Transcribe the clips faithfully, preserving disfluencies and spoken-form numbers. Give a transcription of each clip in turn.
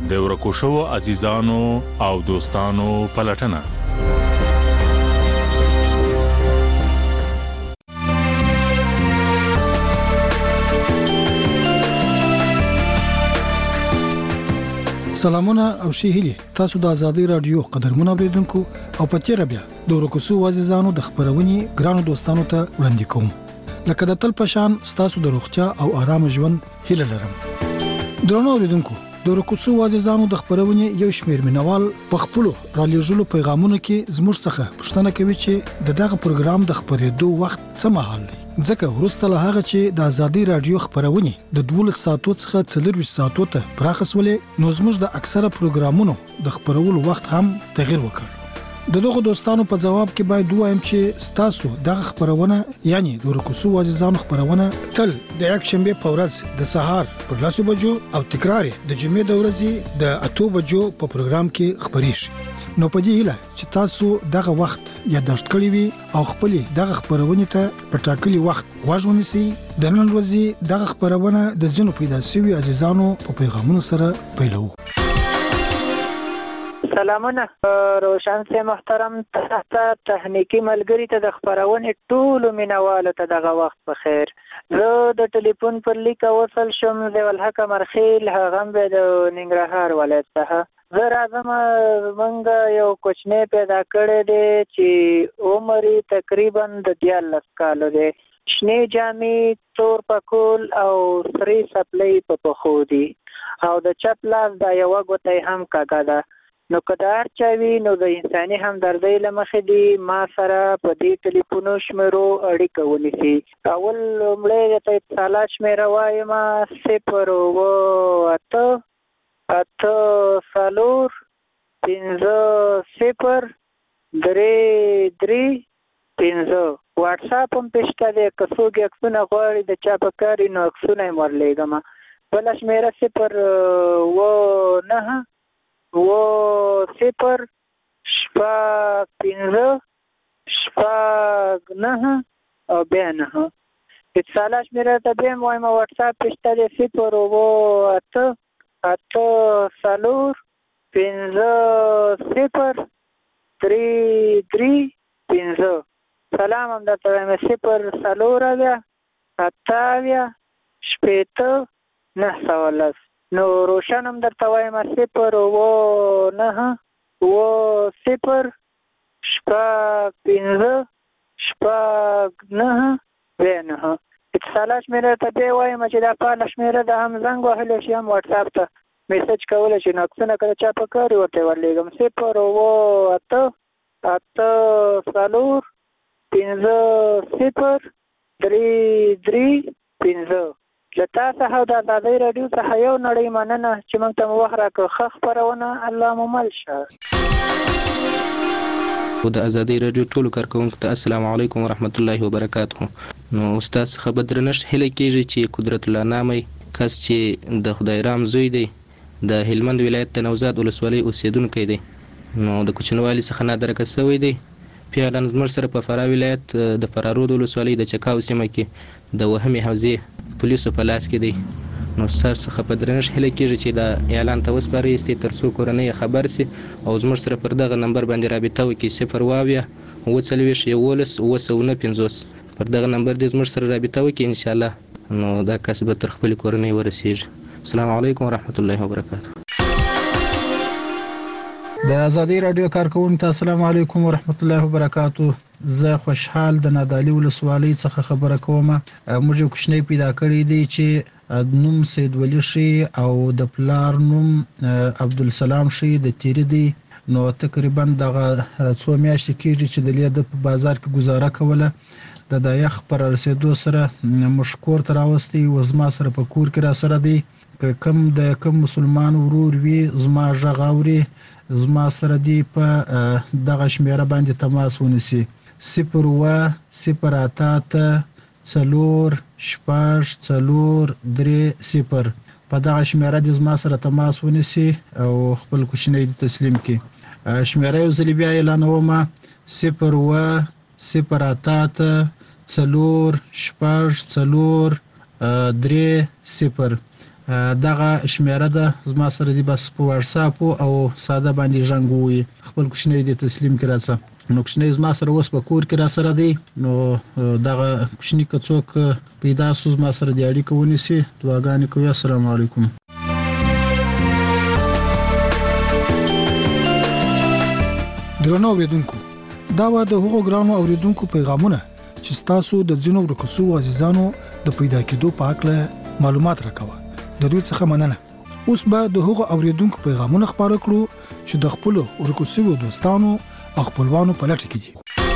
د ورکو شوو عزیزانو او دوستانو پلټنه. سلامونه او ښه هیلې. تاسو د ازادي رادیو قدرمن اوریدونکو او په تیر بیا د ورکو شوو عزیزانو د خبرونې ګرانو دوستانو ته وړاندې کوم. لکه د تل پشان ستاسو د روغتیا او آرام ژوند هیله لرم. درنو اوریدونکو، د ورکو شوو عزیزانو د خبرونې یو شمېر مینوال په خپل را لېږلو پیغامونو کې زموږ څخه پوښتنه کوي چې د دغه پروګرام د خبرېدو وخت څه مهال دی. ځکه وروسته له هغه چې د ازادي رادیو خبرونه د دولس ساعتو څخه څلور ساعتو ته پراخسولې، نو زموږ د اکثره پروګرامونو د خبرولو وخت هم تغیر وکړ. د دغه دوستانو په جواب کې باید وایم چې ستاسو دغه خبرونه، یعنی د ورکو شوو عزیزانو خبرونه، تل د یک شنبه په ورځ د سهار پر لاسو بجو او تکرار د جمعې د ورځې د اتو بجو په پروګرام کې خبرېږي. نو په دې هیله چې تاسو دغه وخت یادداشت کړی وي او خپل دغه خبرونه ته په ټاکلي وخت غوږ ونیسئ. د نن ورځې دغه خبرونه د ځینو پیدا شوي عزیزانو په پیغامونو سره پیلوو. سلامونه روشن سي محترم، تاسو تخنیکی ملګری ته د خبرونې ټول مینوالو ته دغه وخت بخیر. زه د ټلیفون پر لیک وصل شم د الحق مرخیل هغه به د ننګرهار ولایت څخه. زه راځم، موږ یو کوچنی پیدا کړی دی چې عمر تقریبا د دیارلس کالو دی. شنې جامې، تور پکول او سری سپلۍ په پښو دي او د چپ لاس د یوه ګوتې هم کږه ده. نو که د هر چا وي نو د انساني همدردۍ له مخې دي ما سره په دې ټلیفونو شمېرو اړیکه ونیسي. اول لومړی درته اتصالات شمېره وایم: صفر اوه اته اته څلور پنځه صفر درې درې پنځه. واټساپ هم پې شته دی، که څوک عکسونه غواړي د چا په کار وي نو عکسونه یې ورلیږم. بله شمېره صفر اوه نهه اوه صفر شپږ پنځه شپږ نهه او بیا نهه. اتصالات شمېره ته بیا هم وایم، واټساپ پې شته دی: صفر اوه اته اته څلور پنځه صفر درې درې پنځه. سلام هم درته وایم: صفر څلور اویا اته اویا شپېته نهه سوه لس. نو روشن هم درته وایم: صفر اوه نهه اوه صفر شپږ پنځه شپږ نهه بیا نهه. اتصالات شمېره ته بیا وایم چې دا فعاله شمېره ده، هم زنګ وهلی شي هم واټساپ ته میسج کولی شي. نو عکسونه که د چا په کار وي ورته یې ورلیږم: صفر اوه اته اته څلور پنځه صفر درې درې پنځه. له تا څخه د ازادۍ راډیو څخه یو نړۍ مننه چې موږ ته مو وخت راکړ. ښه خپرونه، الله مو مل شه. د ازادۍ راډیو ټولو کارکوونکو ته السلام علیکم ورحمت الله وبرکاته. نو استاد څخه به درنښت هیله کېږي چې قدرت الله نامی کس چې د خدای رام زوی دی، د هلمند ولایت د نوزاد ولسوالۍ اوسیدونکی دی، نو د کوچنوالي څخه نادرکه شوی دی. فعلا زموږ سره په فراه ولایت د فرارود ولسوالۍ د چکاو سیمه کې د وهمې حوزې پولیسو په لاس کې دی. نو ستاسو څخه په درنښت هیله کېږي چې دا اعلان ته وسپارئ تر څو کورنۍ خبر سي او زموږ سره پر دغه نمبر باندې رابطه وکړي: صفر اووه اووه څلوېښت یولس اووه سوه نه پنځوس. پر دغه نمبر دې زموږ سره رابطه وکړي انشاءالله، نو دا کس به تر خپلې کورنۍ ورسېږي. السلام علیکم ورحمت الله وبرکاته. د ازادي رادیو کارکوونکو ته السلام علیکم ورحمت الله وبرکاته. زه خوشحال د نادعلي ولسوالۍ څخه خبره کوم. موږ یو کوچنی پیدا کړی دی چې نوم سید ولی شي او د پلار نوم عبدالسلام شي د تیری دی. نو تقریبا دغه څو میاشتې کېږي چې د لیده په بازار کې گزاره کوله. د د یخ پر رسېدو سره موږ کور ته راوستی و زما سره په کور کې را سره دی. که کم د کم مسلمان ورور وي زما غږ اوري، زما سره دی په دغه شمېره باندې تماس ونیسي: صفر اووه صفر اته اته څلور شپږ څلور درې صفر. په دغه شمېره دې زما سره تماس ونیسي او خپل کوچنی دې تسلیم کړي. شمېره یو ځل بیا اعلانوم: صفر اووه صفر اته اته څلور شپږ څلور درې صفر. دغه شمیره ده زما سره دی بس په واتس اپ او ساده باندې ژوندوي خپل کوشنۍ د تسلیم کړه نو کوشنۍ زما سره اوس په کور کې را سره دی نو دغه کوشنۍ کڅوک پیدا سوز ما سره دی اړیکه ونیسي دعاګانې کوي السلام علیکم درنو اوریدونکو دا و د هغو ګرانو اوریدونکو پیغامونه چې تاسو د ځینو ورکوسو عزیزانو د پیدا کېدو په اړه معلومات راکوه د دوی څخه مننه اوس به د هغو اوریدونکو پیغامونه خبرو کړو چې د خپل ورکوسو دوستانو او خپلوانو په لټه کې دي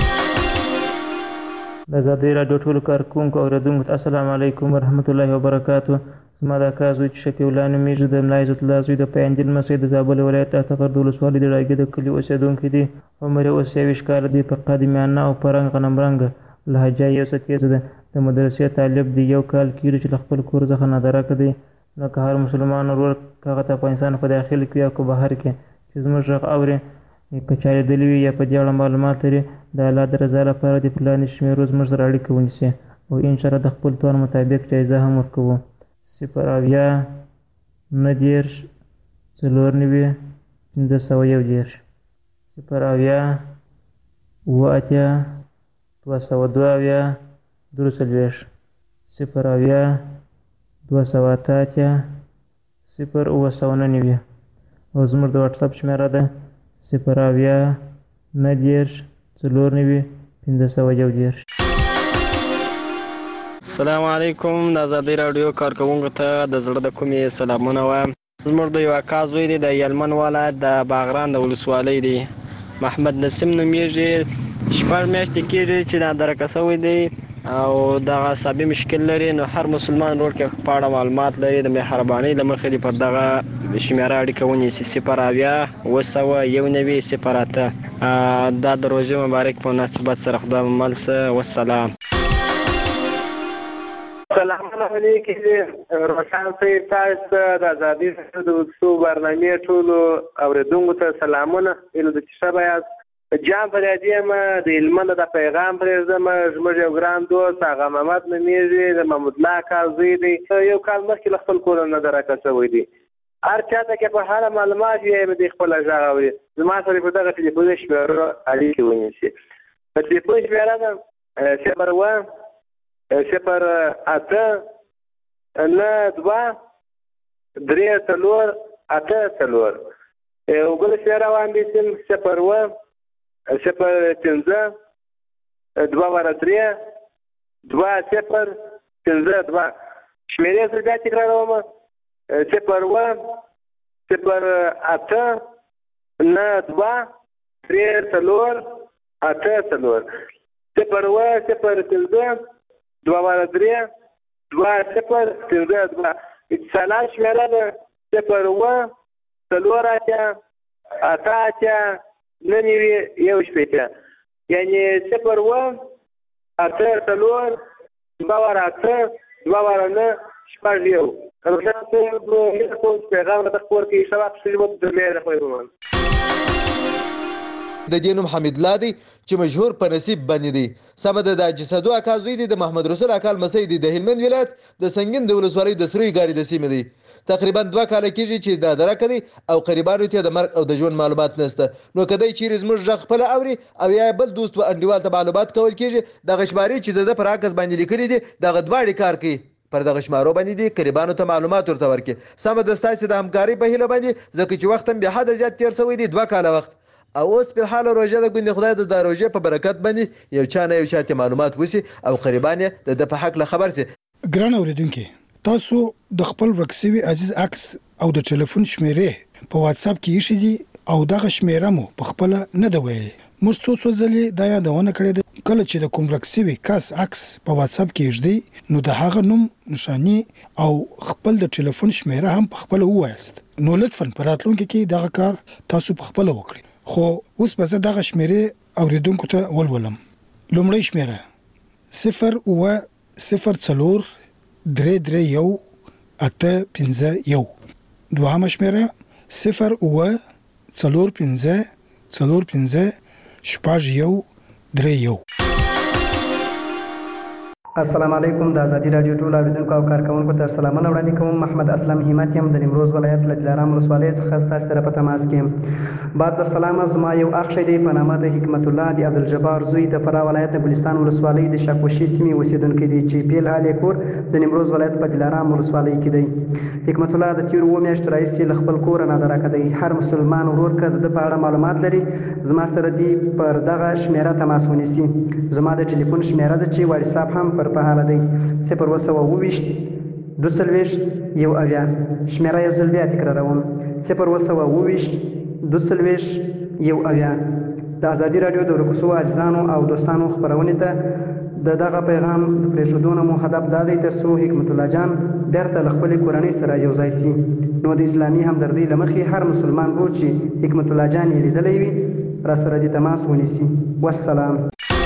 د زادي رادیو ټولو کارکونکو اوریدونکو السلام علیکم ورحمت الله وبرکاتہ زما د کازوی چې شکیولانه میږي د ملایزت لازوی د پیندل مسجد زابل ولایت ته فرد ولسوالۍ د راګي د کلی اوسیدونکو دي عمر اوسېوش کار دی په قدیمانه او پرنګ غنمرنګ لهجه یو ستیز ده د مدرسې طالب دی یو کال کېږي چې خپل کور ځخه نه درک دی نو که هر مسلمان ورور هغه ته افغانستان په داخل کې یا کو بهر کې چې زموږ غږ اوري کچاري دلوي یا په دې اړه معلومات لري د الله د رضا لپاره د پلان شمیرو زموږ سره اړیکه ونیسي او ان شاء الله د خپل توان مطابق جایزه هم ورکوو صفر اویا نه دېرش څلور نوي پنځه سوه یو دېرش صفر اویا اووه اتیا دوه سوه دوه اویا درې څلوېښت صفر اویا دوه سوه اته اتیا صفر اووه سوه نه نوي او زموږ د واټساپ شمېره ده صفر اویا نه دېرش څلور نوي پنځه سوه یو دېرش السلام علیکم د ازادي راډیو کارکوونکو ته د زړه د کومې سلامونه وایم زموږ د یو اکا زوی دی د یلمن ولایت د باغران د ولسوالۍ دی محمد نسیم نومیږي شپږ میاشتې کېږي چې دا درکه شوی دی او دغه عصبي مشکل لري نو هر مسلمان ورور کې په اړه معلومات لري د مهربانۍ له مخې دې پر دغه شمیره اړیکه ونیسي صفر اویا اوه سوه یو نوي صفر اته دا د روژې مبارک په مناسبت سره خدای مو مل شه والسلام سلام علیکم روشن صاحب تاسو د ازادي راډیو د څو برنامې ټولو اوریدونکو ته سلامونه اله د شپه یاست جام پر دې ما د علمن د پیغام پرېږدم زموږ یو ګران دوست هغه محمد نومیږي د محمود الله کازوی دی یو کال مخکې له خپل کور نه درکه شوی دی هر چاته کې په هر معلومات یې مې خپل ځای اوري زما سره په دغه ټلیفون شمیره اړیکه ونیسي په ټلیفون شمیره ده صفر اوه صفر اته نه دوه درې څلور اته څلور یو بل شمیره باندې سیم صفر اوه صفر پنځه دوه واره درې دوه صفر پنځه دوه شمیرې سره بیا تکراروم صفر اوه صفر اته نه دوه درې څلور اته څلور صفر اوه صفر پنځه دوه واره درې دوه صفر پنځه دوه اتصالات شمیره ده صفر اوه څلور اتیا اته اتیا نه نوي یو شپېته یعنې صفر اوه اته څلور دوه واره اته دوه واره نه شپږ یو روشن صاحب پیغام راته خپور کړي ښه وخت ښه وخت درلې خوښوم د دینوم حمید الله دی چې مشهور په نصیب باندې دی سمه د جسدو اکازوی دی د محمد رسول اکال مسعود دی د هلمند ولایت د سنگین د ولسوالۍ د سروي ګاری د سیمې دی تقریبا دوه کال کېږي چې دا درکه دی او قریبانو ته د مرګ او د ژوند معلومات نشته نو کدی چې زموږ ځخ خپل اوري او یا بل دوست و انډیوال ته معلومات کول کېږي د غشماري چې د پر عکس باندې لیکلي دي د غدواړي کار کوي پر دغه شمارو باندې دي قریبانو ته معلومات ورته ورکړي سمه د ستاسو د همکاري په هیله باندې ځکه چې وخت هم به حد زیات تیر شوی دی دوه کال وخت او اوس په حال روزه د ګوند خدای د روزه په برکت باندې یو چا نه یو چاته معلومات وسی او قریبانه د په حق له خبر سي ګران اوریدونکو تاسو د خپل ورکسوي عزیز عکس او د ټلیفون شمیره په واتس اپ کې شې دي او دغه شمیره مو په خپل نه دی ویلي موږ څو څو ځلې دا یادونه کړې ده کله چې د کوم ورکسوي کس عکس په واتس اپ کې شې نو د هغه نوم نشانی او خپل د ټلیفون شمیره هم په خپل وایست نو لطفا په راتلونکي کې دغه کار تاسو په خپل وکړئ خو اوس به زه دغه شمیره اوریدونکو ته ولولم لومړی شمیره صفر اوه صفر څلور درې درې یو اته پنځه یو دوهمه شمیره صفر اوه څلور پنځه څلور پنځه شپږ یو درې یو السلام علیکم. د ازادي رادیو ټول اوریدونکو او کارکونکو ته سلامونه وړاندې کوم. محمد اسلم همت یم د نیمروز ولایت له دلارام ولسوالۍ څخه ستاسو سره په تماس کې یم. بعد السلام. زما یو اخ دی په نامه د حکمت الله د عبدالجبار زوی د فراه ولایت د ګلستان ولسوالۍ د شاکوشي سیمې اوسیدونکی دی چې پیل حال یې کور د نیمروز ولایت په دلارام ولسوالۍ کې دی. حکمت الله د تیرو اووه میاشتو راهیسې له خپل کوره نادراکه دی. هر مسلمان ورور که د ده په اړه معلومات لري زما سره دی پر دغه شمیره تماس ونیسي. زما د ټلیفون شمیره ده چې واتساپ هم پر په حاله دی صفر اووه سوه اووه ویشت دوه څلوېښت یو اویا. شمیره یو ځل بیا تکراروم صفر اووه سوه اووه ویشت دوه څلوېښت یو اویا. د ازادي راډیو د ورکوسو عزیزانو او دوستانو خپرونې ته د دغه پیغام د پرېښودو نه مو هدف دا دی تر څو حکمت الله جان بیرته له خپلې کورنۍ سره یو ځای سي. نو د اسلامي همدردۍ له مخې هر مسلمان ورور چې حکمت الله جان یې لیدلی وي را سره د تماس ونیسي. والسلام.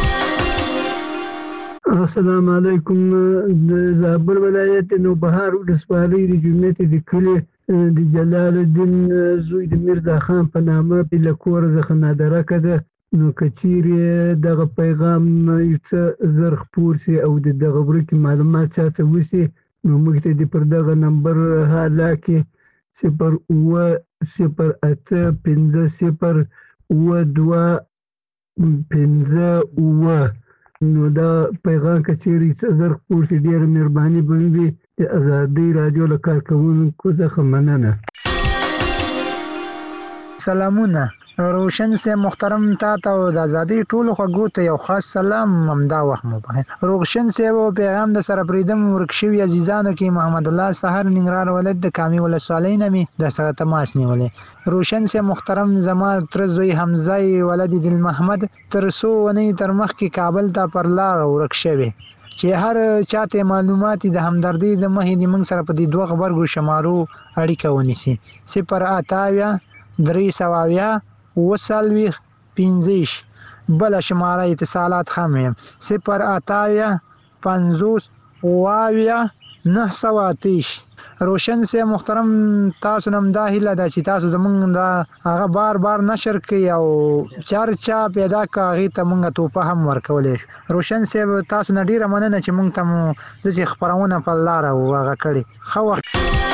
السلام علیکم. د زابل ولایت نوبهار ولسوالۍ د جمعیت د کلي د جلال الدین زوی د میرزا خان په نامه له کوره څخه نادرکه ده. نو که چیرې دغه پیغام یو څه زر خپور سي او د دغه ورکې معلومات چاته وسي نو موږ ته دې پر دغه نمبر حاله کې صفر اووه صفر اته پنځه صفر اووه دوه پنځه اووه. نو دا پیغام که چیرې څه زر خپور سي ډېره مهرباني به وي. د ازادۍ راډیو له کارکوونکو څخه مننه. سلامونه. روشن سے محترم تا ته د ازادۍ ټولو خوږو ته یو خاص سلام همدا وخت مو په روشن سے و پیغام د سره پریدم ورک شوي عزیزانو کې محمد الله سحر ننګرهار ولایت د کامي ولسوالۍ نه مې د سره تماس نیولې. روشن سے محترم زما تر زوی حمزه ولد دل محمد تر څو ونې تر مخکې کابل ته پر لار ورک شوی چې هر چاته معلومات د همدردۍ د مخې د موږ سره په دې دوه غبرګو شمارو اړیکه ونیسي. صفر اته اویا درې سوه اویا اووه څلوېښت پنځه بله شماره اتصالات هم یم صفر اته اویا پنځوس اووه اویا نهه سوه اته. روشن سے محترم تاسو نم دا هیله ده چې تاسو زمونږ دا هغه بار بار نشر کوي او چرچا پیدا که هغې ته مونږ توپه هم ورکولی شو. روشن صاحب تاسو نه ډېره مننه چې مونږ ته مو داسې خپرونه په لاره هغه کړې. ښه وخت.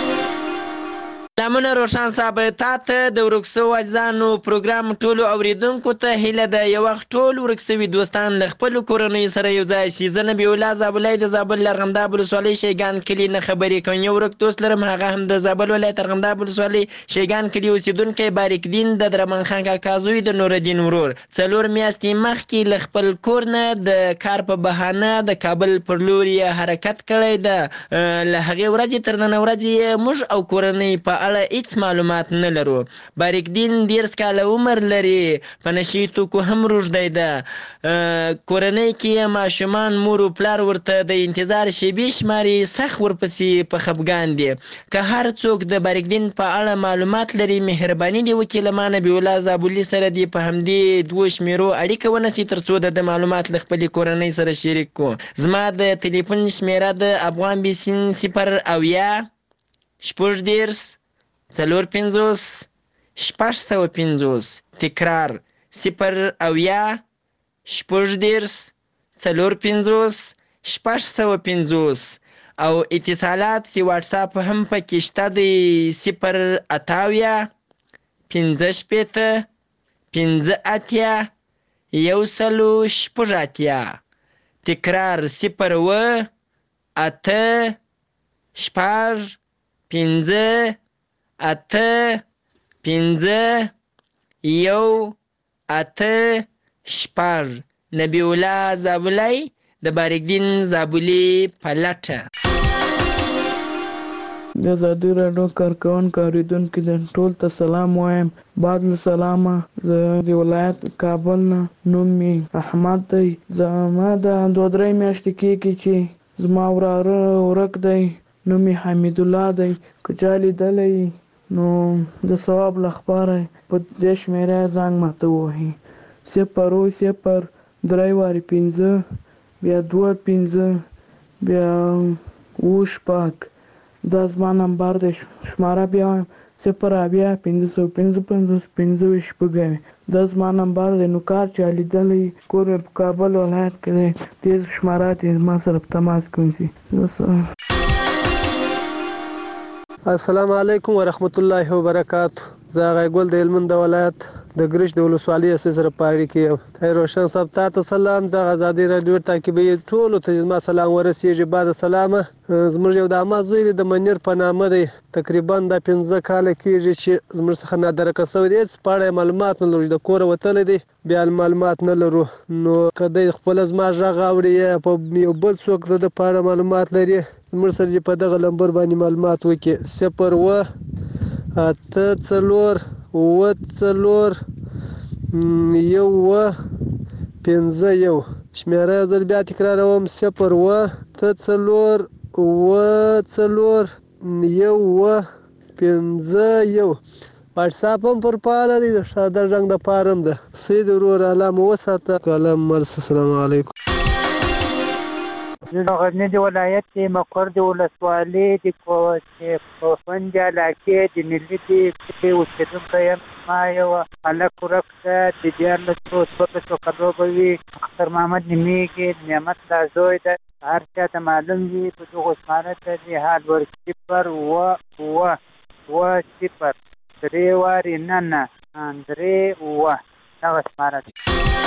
سلامونه روشن صاحب تا ته د ورک سوو عزیزانو پروګرام ټولو اوریدونکو ته هیله ده یو وخت ټول ورک سوي دوستان له خپلو کورنیو سره یو ځای سي. زه نبي الله زابلی د زابل ارغنداب ولسوالۍ شیګان کلي نه خبرې کوم. یو ورک دوست لرم هغه هم د زابل ولایت ارغنداب ولسوالۍ شیګان کلي اوسېدونکی باریک دین د درمان خان کاکا زوی د نورالدین ورور څلور میاشتې مخکې له خپل کور نه د کار په بهانه د کابل پر لور یې حرکت کړی ده. له هغې ورځې تر ننه ورځې موږ او کورنۍ په اړه هیڅ معلومات نه لرو. باریک دین دیرس کاله عمر لري په نشي توکو هم روږدی ده. کورنۍ کې ماشومان مور و پلار ورته د انتظار شیبې شماري سخت ورپسې په خفګان دي. که هر څوک د باریک دین په اړه معلومات لري مهرباني دې وکړي له ما نبي الله زابلي سره دې په همدې دوو شمیرو اړیکه ونیسي تر څو د معلومات له خپلې کورنۍ سره شریک کړو. زما د تلیفون شمیره د افغان بیسین صفر اویا شپږ دېرش څلور پنځوس شپږ سوه پنځوس. تکرار صفر اویا شپږ دېرش څلور پنځوس شپږ سوه پنځوس. او اتصالات سی واټساپ هم پکې شته دی صفر اته اویا پنځه شپېته پنځه اتیا یو سلو شپږ اتیا. تکرار صفر اوه اته شپږ پنځه اته پنځه یو اته شپږ. نبي الله زابلی د باریک دین زابلي په لټه. د ازادي راډیو کارکوونکو اورېدونکو ته ټول ته سلام وایم. بعد له سلامه زه د ولایت کابل نه نوم مې احمد دی. زما د دوه درې میاشتې کېږي چې زما وراره ورک دی نوم یې حمید الله دی. که چا لیدلی نو د ثواب لپاره په دې شمېره زنګ ماته ووهي صفر اووه صفر درې وارې پنځه بیا دوه پنځه بیا اووه شپږ. دا زما نمبر دی. شماره بیا وایم صفر اویا پنځه سوه پنځه پنځوس پنځه ویشت شپږ اویا. دا زما نمبر دی. نو کار چا لیدلی کور مې په کابل ولایت کې دی، تیز شمارات یې زما سره په تماس کې ونیسي. السلام علیکم ورحمت الله وبرکاتو. زه هغه ګل د هلمند ولایت د ګرش د ولسوالۍ اساس سره پاړی کې یم. طاهر روشن صاحب تاسو سلام. د آزادي رادیو تعقیبي ټولو ته زما سلام ورسیږي. بعد سلامه زموږ یو د عامه زوی دی د منیر په نامه دی، تقریبا د پنځه کاله کېږي چې زموږ څخه نادرکه شوی دی، هېڅ په اړه معلومات نه لرو، د کوره وتلی دی بیا معلومات نه لرو. نو که دی خپله زما غږ اوري یا په یو بل څوک د ده په اړه معلومات لري زموږ سره دې په دغه نمبر باندې معلومات وکړي. صفر اوه اته څلور اوه څلور یو اوه پنځه یو. شمېره یو ځل بیا تکراروم: صفر اوه اته څلور اوه څلور یو اوه پنځه یو. واټساپ هم پر فعاله دی، د ساده رنګ دپاره هم ده. سید ورور الله مو وساته. کلام مرس. السلام علیکم. زه د غزني ولایت د مقر د ولسوالۍ د کوفند علاقې د ملي د کلي اوسېدونکی یم. ما یو هلک ورک ده، د دیارلسو څوارلسو کلو به وي. اختر محمد نومېږي، د نعمت لا زوی ده. هر چا ته معلوم وي په دغو شماره ته د حال ور صفر اوه اوه اوه صفر درې وارې نه نه درې اوه دغه شماره ده.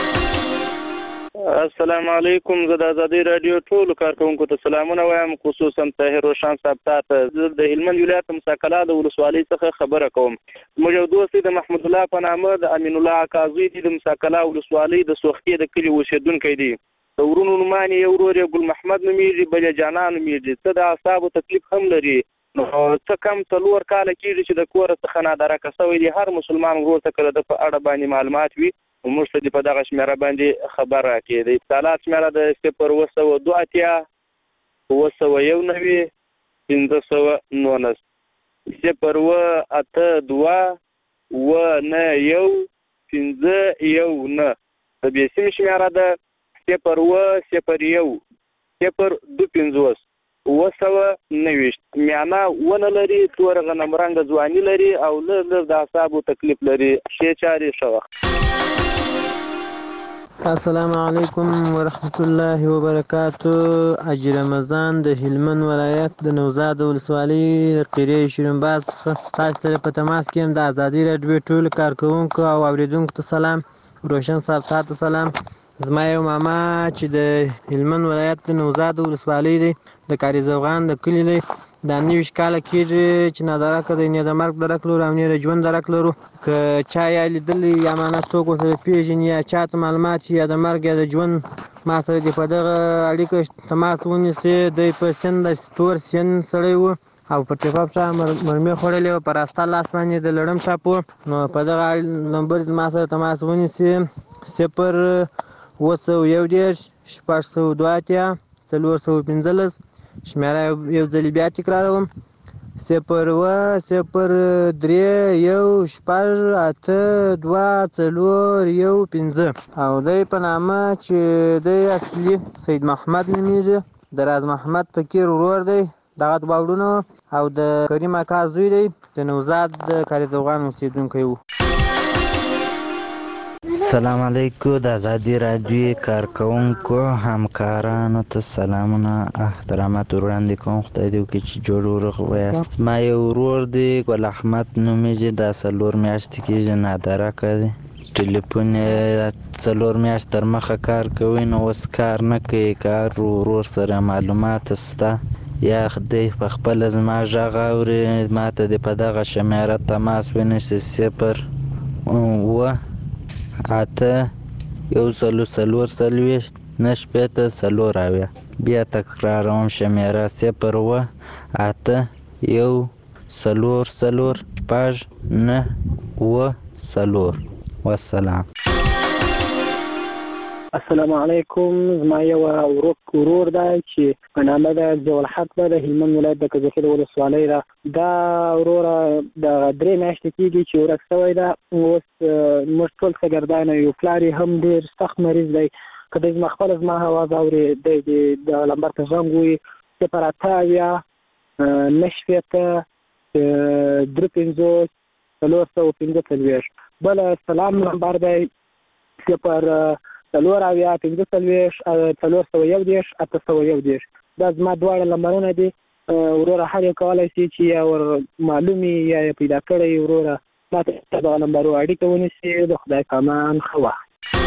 السلام علیکم. زه د آزادۍ راډیو ټولو کارکوونکو ته سلامونه وایم، خصوصا طاهر روشن صاحب ته. زه د هلمند ولایت مساکلا د ولسوالۍ څخه خبره کوم. زموږ یو دوست دی د محمود الله په نامه، د امین الله اکا زوی دی، د مساکلا ولسوالۍ د سوختې د کلي اوسېدونکی دی. د ورونو نومان یې یو ورور یې ګل محمد نومېږي، بل یې جانا نومېږي. څه د اعصابو تکلیف هم لري. نو څه کم څلور کاله کېږي چې د کوره څخه نادرکه شوی دی. هر مسلمان ورور ته که د ده په اړه باندې معلومات وي موږ ته دې په دغه شمېره باندې خبر راکړي. د اتصالات شمېره د صفر اوه سوه دوه اتیا اوه سوه یو نوي پنځه سوه نولس. صفر اوه اته دوه اوه نه یو پنځه یو نه. د بېسیم شمېره ده صفر اوه صفر یو صفر دوه پنځوس اوه سوه نوېشت. میانه ونه لري، تور غنم رنګه ځواني لري او لږ لږ د اعصابو تکلیف لري. ښې چارې ښه وخت. السلام علیکم ورحمت الله وبرکاتو. حاجي رمضان د هلمند ولایت د نوزاد ولسوالۍ د قریه شیرینباز څخه تاسو سره په تماس کې یم. د آزادۍ راډیو ټولو کارکوونکو او اورېدونکو ته سلام. روشن صاحب تاسو سلام. زما یو ماما چې د هلمند ولایت د نوزاد ولسوالۍ دی، د کاري زوغان د کلي دی، دا نویشت کاله کېږي چې نادرکه دی، نه د مرګ درک لرو او نه د ژوند درک لرو. که چا یا لیدلی یا معنا څوک ورسره پېژني یا چا ته معلومات یا د مرګ یا د ژوند ما سره دې په دغه اړیکه تماس ونیسي. دی په سن د تور سن سړی و او په ټیپاپ چا مرمۍ خوړلې وه، په راسته لاس باندې د لړم ټاپ و. نو په دغه نمبر ما سره تماس ونیسي: صفر اوه سوه یو دېرش شپږ سوه دوه اتیا څلور سوه پنځلس. شمېره یو ځلې بیا تکراروم: صفر اوه صفر درې یو شپږ اته دوه څلور یو پنځه. او دی په نامه چې دی اصلي سید محمد نومېږي، د راز محمد فقیر ورور دی، دغه دوه وروڼه او د کریم اکا زوی دی، د نوزاد د کاري زوغان اوسېدونکی و. السلام علیکم. د آزادي راډیو کارکوونکو همکارانو ته سلامونه احترامات وړاندې کوم. خدای دې وکړي چې جوړ ورغ ویاست. ما یو ورور دی ګل احمد نومېږي، دا څلور میاشتې کېږي نادرکه دی. ټلیفون یې څلور میاشت تر مخه کار کوي، نو اوس کار نه کوي. کار ورور سره معلومات شته یا دی په خپله زما غږ اوري ما ته دې په دغه شمېره تماس ونیسي: صفر اوه اته یو سلو څلور څلوېښت نه شپېته څلور اویا. بیا تکراروم شمېره: صفر اوه اته یو څلور څلور شپږ نه اوه څلور. والسلام. السلام علیکم. زما یو ورک ورور دی چې په نامه ده ضیاءالحق ده، د هلمند ولایت د کجکي ولسوالۍ ده. دا وروره د درې میاشتې کېږي چې ورک شوی ده. اوس موږ ټول شاګردان یو، پلار یې هم ډېر سخت مریض دی. که دی زما خپله زما اواز اوري دی د لمبر ته زنګ ووهي: صفر اته اویا نه شپېته درې پنځوس څلور سوه پنځه څلوېښت. بل سلام نمبر دی صفر څلور اویا پنځه څلوېښت څلور سوه یو دېرش اته سوه یو دېرش. دا زما دواړه نمبرونه دي. وروره هر یو کولی شي چې یا ور معلوم یا یې پیدا کړی وروره ما ته دغه نمبرو اړیکه ونیسي. د خدای په امان ښه وخت.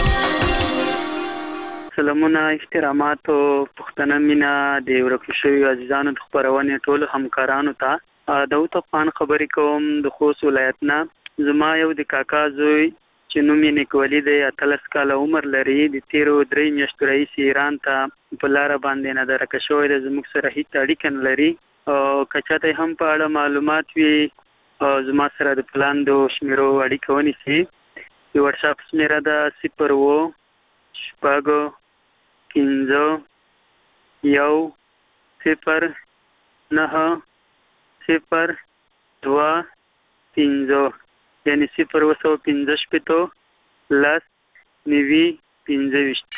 سلامونه، احترامات او پښتنه مینه د ورکو شویو عزیزانو د خپرونې ټولو همکارانو ته داود افغان خبرې کوم د خوست ولایت نه. زما یو د کاکا زوی چې نوم یې نیکولي دی، اتلس کاله عمر لري. د تیرو درې میاشتو راهیسې ایران ته په لاره باندې نادرکه شوی دی. زموږ سره هیڅ اړیکه نه لري. که چاته هم په اړه معلومات وي زما سره د پلاندو شمیرو اړیکه ونیسي. د وټساپ شمیره ده صفر اووه شپږ پنځه یو صفر نهه صفر دوه پنځه، یعنې صفر اوه سوه پنځه شپېته لس نوي پنځه ویشت.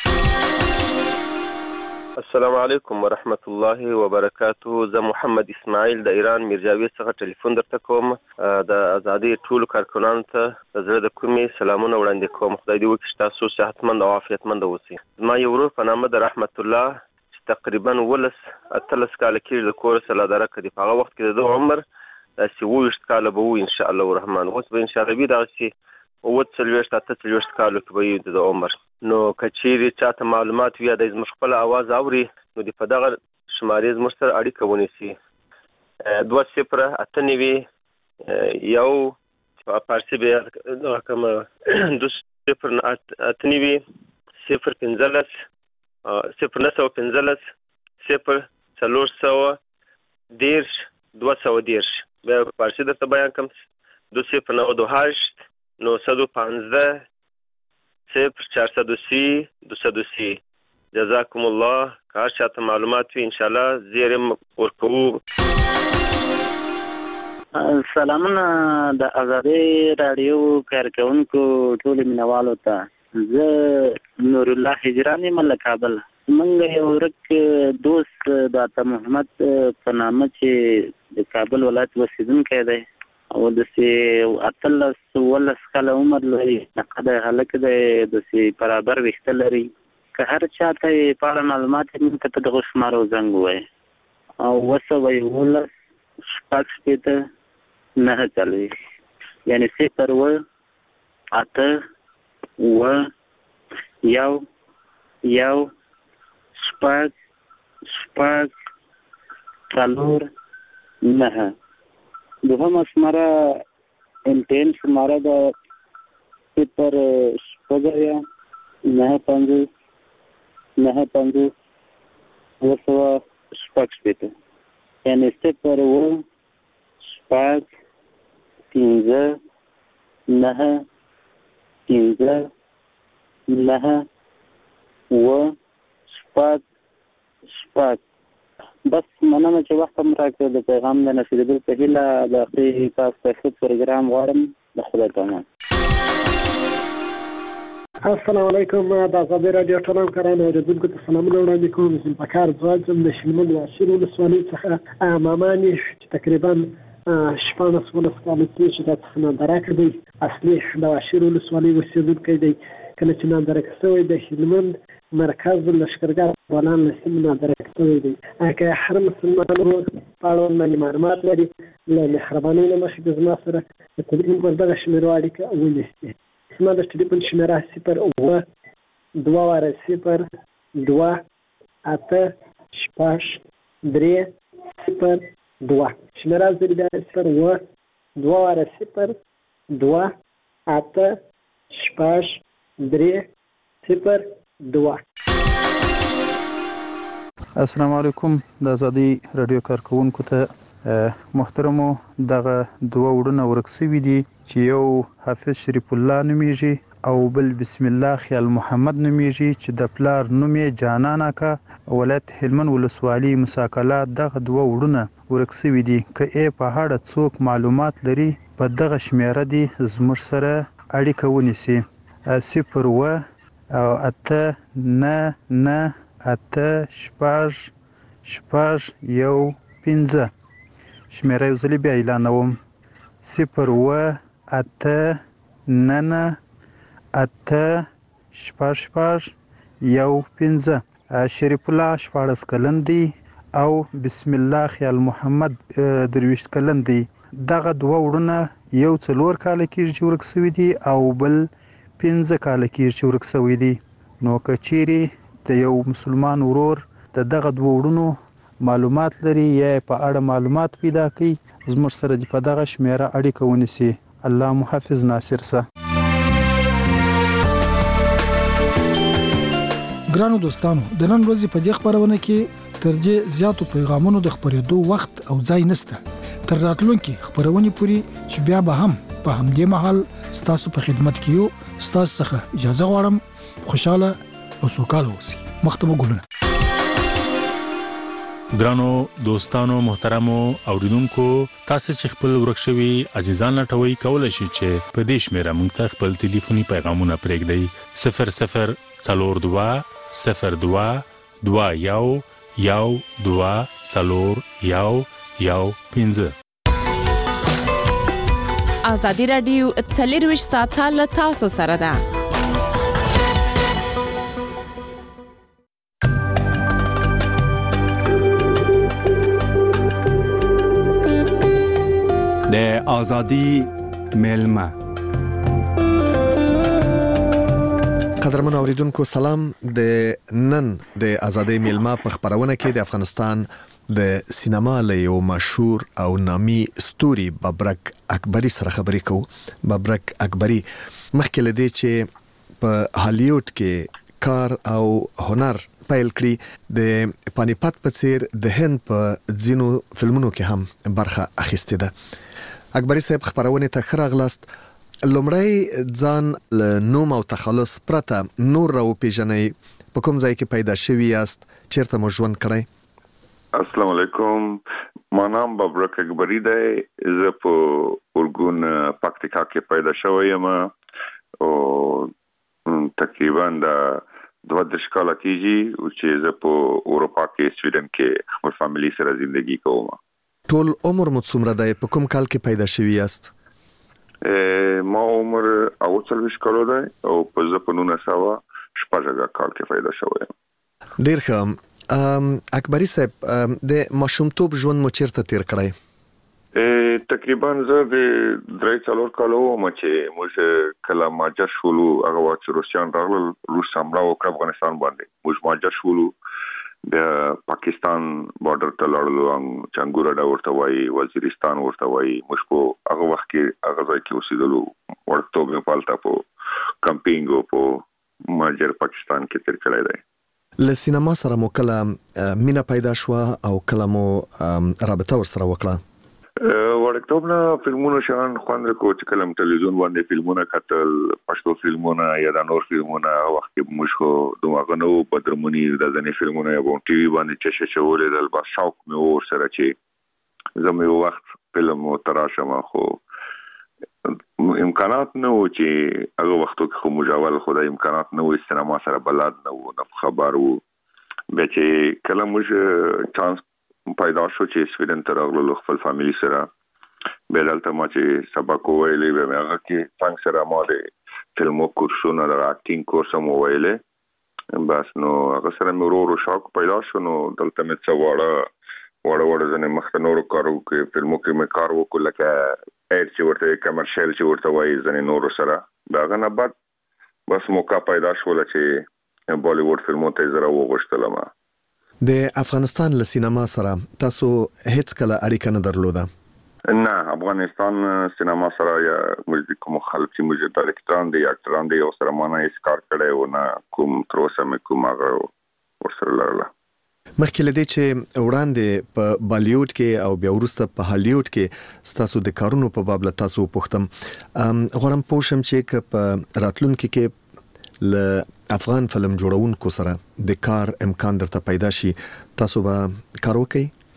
السلام علیکم ورحمت الله وبرکاته. زه محمد اسماعیل د ایران میرجاوید څخه ټلیفون درته کوم. د ازادۍ ټولو کارکنانو ته د زړه د کومې سلامونه وړاندې کوم. خدای دې وکړي چې تاسو صحتمند او عافیتمند اوسئ. زما یو ورور په نامه د رحمت الله چې تقریبا ولس اتلس کاله کېږي د کور څخه لادرکه دي. په هغه وخت کې د ده عمر داسې اووه ویشت کاله به وي انشاءالله الرحمن. اوس به انشاءالله وي دغسې اووه څلوېښت اته څلوېښت کالو کې به وي د عمر. نو که چیرې چاته معلومات وي یا دی زموږ خپله اواز اوري نو د په دغه شمارې زموږ سره اړیکه ونیسي. دوه صفره اته نوي یو فارسي به دغه کومه دوه صفر اته نوي صفر پنځلس صفر نه سوه پنځلس صفر څلور سوه دېرش دوه سوه دېرش. بیا فارسي درته بیان کوم. دو صفر نود و هشت نهصد و پانزده صفر چهارصد و سی دوصد و سی. جزاکم الله. که هر چاته معلومات وي انشاءالله زیر ورکوو. سلامونه د ازادۍ راډیو کارکوونکو ټولو مینوالو ته. زه نور الله هجران یم له کابل. موږ یو ورک دوست د عطا محمد په نامه چې د کابل ولایت اوسېدونکی دی او داسې اتلس اوولس کاله عمر لري. نقده هلک دی، داسې برابر ویښته لري. که هر چاته یې په اړه معلومات وي موږ ته په دغو شمارو زنګ ووایي. او اوه سوه یولس شپږ شپېته نهه څلوېښت، یعنې صفر اوه اته اوه یو یو شپږ شپږ څلور نهه. دوهمه شماره امتحان شماره ده صفر شپږ اویا نهه پنځوس نهه پنځوس اوه سوه شپږ شپېته، یعنې صفر اوه شپږ پنځه نهه پنځه نهه اوه شپږ شپږ. بس مننه چې وخت هم راکړې. د پیغام د نشرېدو په هیله د اخري تاسو ته ښه پروګرام غواړم. د خدای په امان. السلام علیکم. د ازادۍ راډیو ټول همکارانو اورېدونکو ته سلامونه وړاندې کوم. ذوالفقار ځواج یم د شلمن واشیر ولسوالۍ څخه. مامان یې چې تقریبا شپاړس اوولس کاله کېږي چې دا څخه نادرکه دی. اصلي د واشیر ولسوالۍ اوسېدونکی دی. کله چې نادرکه شوی د هلمند مرکز لښکرګاه بولان له سیمې نادرکه شوی دی. که هر مسلمان ورور په اړوند باندې معلومات لري له مهربانۍ نه مخکې د زما سره د تلیفون پر دغه شمېرو اړیکه ونیسي. زما د ټلیفون شمېره صفر اووه دوه واره صفر دوه اته شپږ درې صفر دوه. شمېره زر بیا صفر اووه دوه واره صفر دوه اته شپږ درې صفر دوه. السلام علیکم. د ازادۍ راډیو کارکوونکو ته محترمو، دغه دوه وړونه ورک شوي دي چې یو حافظ شریف الله نومیږي او بل بسم الله خیال محمد نومیږي چې د پلار نوم یې جانان اکا، ولایت هلمند ولسوالي مساکله. دغه دوه وړونه ورک شوي دي. که یې په اړه څوک معلومات لري په دغه شمېره دي زموږ سره اړیکه ونیسي. صفر اووه او اته نه نه اته شپږ شپږ یو پنځه، شمیره یو ځلې بیا اعلانوم صفر اوه اته نهه اته شپږ شپږ یو پنځه. شریف الله شپاړس کلن دی او بسم الله خیال محمد درویشت کلن دی. دغه دوه وړونه یو څلور کاله کېږي چې ورک شوي دي او بل پنځه کاله کېږي چې ورک شوي دي. نو که چیرې د یو مسلمان ورور د دغه دوه وړونو معلومات لري یا په اړه معلومات پیدا کړي زموږ سره دې په دغه شمیره اړیکه ونیسي. الله محافظ ناصر سه. ګرانو دوستانو د نن ورځې په دې خبرونه کې تر دې زیاتو پیغامونو د خبرېدو وخت او ځای نشته. تر راتلونکي خبرونه پوری چې بیا به هم په همدې محل ستاسو په خدمت کې یو. ستاسو څخه اجازه غواړم خوشاله او سوکاله اوسئ. مختمه ګلونه. ګرانو دوستانو محترمو اوریدونکو تاسو چې خپل ورک شوي عزیزان لټوي کولای شئ چې په دې شمیره موږ ته خپل ټلیفوني پیغامونه پرېږدئ صفر صفر څلور دوه صفر دوه دوه یو یو دوه څلور یو یو پنځه. ازادي رادیو څلرویشت ساعته له تاسو سره ده. د ازادي ملما. قدرمن اوریدونکو سلام. د نن د ازادي ملما په خبرونه کې د افغانستان د سینما له یو مشهور او نامي ستوري ببرک اکبری سره خبرې کوو. ببرک اکبری مخکې لدی چې په هالیوډ کې کار او هنر پیل کړی د پانیپت په څیر د هند په ځینو فلمونو کې هم برخه اخیستې ده. اکبری صاحب خبرونه ته خراغلاست. لومړی ځان له نوم او تخلص پرته نور راو پیژنئ. په کوم ځای کې پیدا شوی یاست؟ چیرته مو ژوند کړی؟ السلام علیکم. ما نام ببرک اکبری دی. زه په اورګون پکتیکا کې پیدا شوی یم او تقریبا د دوه دېرش کاله کېږي چې زه په اروپا کې سویډن کې خپل فامیلی سره ژوندګي کوم. ټول عمر مو څومره دی؟ په کوم کال کې پیدا شوی یاست؟ ما عمر اوه څلوېښت کالو دی او په زه په نولس سوه شپږ کال کې پیدا شوی یم. ډېر ښه. اکبری صاحب د ماشومتوب ژوند مو چیرته تیر کړی؟ تقریبا زه د درې څلور کالو وم چې موږ کله مهاجر شولو. هغه وخت چې روسیان راغلل، روس حمله وکړه افغانستان باندې. موږ مهاجر شولو، بیا پاکستان بارډر ته لاړلو، چنګور اډه ورته وایي، وزیرستان ورته وایي. موږ په هغه وخت کې هغه ځای کې اوسېدلو. وړکتوب مې پالته په کمپینګ او په مهاجر پاکستان کې تیر کړی دی. له سینما سره مو کله مینه پیدا شوه او کله مو رابطه ورسره وکړه؟ وړکتوب نه فلمونو شان خوند کو چې کله تلویزیون باندې فلمونه کتل، پښتو فلمونه یا د نور فلمونه. وخت کې موږ خو دماغه نو بدرمنی د ځنې فلمونه یا په ټي وي باندې چې شولې د با شوق مې ور سره چې زموږ یو وخت فلم تراشم، خو امکانات نه و چې هغه وختو کې خو مجاول خدای امکانات نه و، سینما سره بلد نه و، نه خبر و. بیا چې کله موږ چانس پیدا شو چې سویډن ته راغلو خپل فامیلی سره، بیا دلته ما چې سبق وویلی، بیا مې هغه کې څنګه سره ما د فلمو کورسونه د اکټینګ کورس هم وویلی. بس نو هغه سره مې ورو ورو شوق پیدا شو. نو دلته مې څه واړه واړه واړه ځینې مخته نورو کارو کې فلمو کې مې کار وکړو، لکه ایډ چې ورته کمرشل چې ورته وایي ځینې نورو سره. د هغه نه بعد بس موقع پیدا شوله چې بالیووډ فلمو ته یې زه راوغوښتلم. د افغانستان له سینما سره تاسو هیڅ کله اړیکه نه درلوده؟ نه، افغانستان سینما سره یا موږ کوم خلک چې موږ ډایرکټران دي، اکټران دي، او سره ما نه هیڅ کار کړی و، نه کوم تر اوسه مې کوم هغه ورسره لرله. مخکې له دې چې وړاندې په بالیوډ کې او بیا وروسته په هالیوډ کې ستاسو د کارونو په باب له تاسو وپوښتم، غواړم پوه شم چې که په راتلونکي کې له افغان فلم جوړونکو سره د کار امکان درته پیدا شي، تاسو به کار وکړئ؟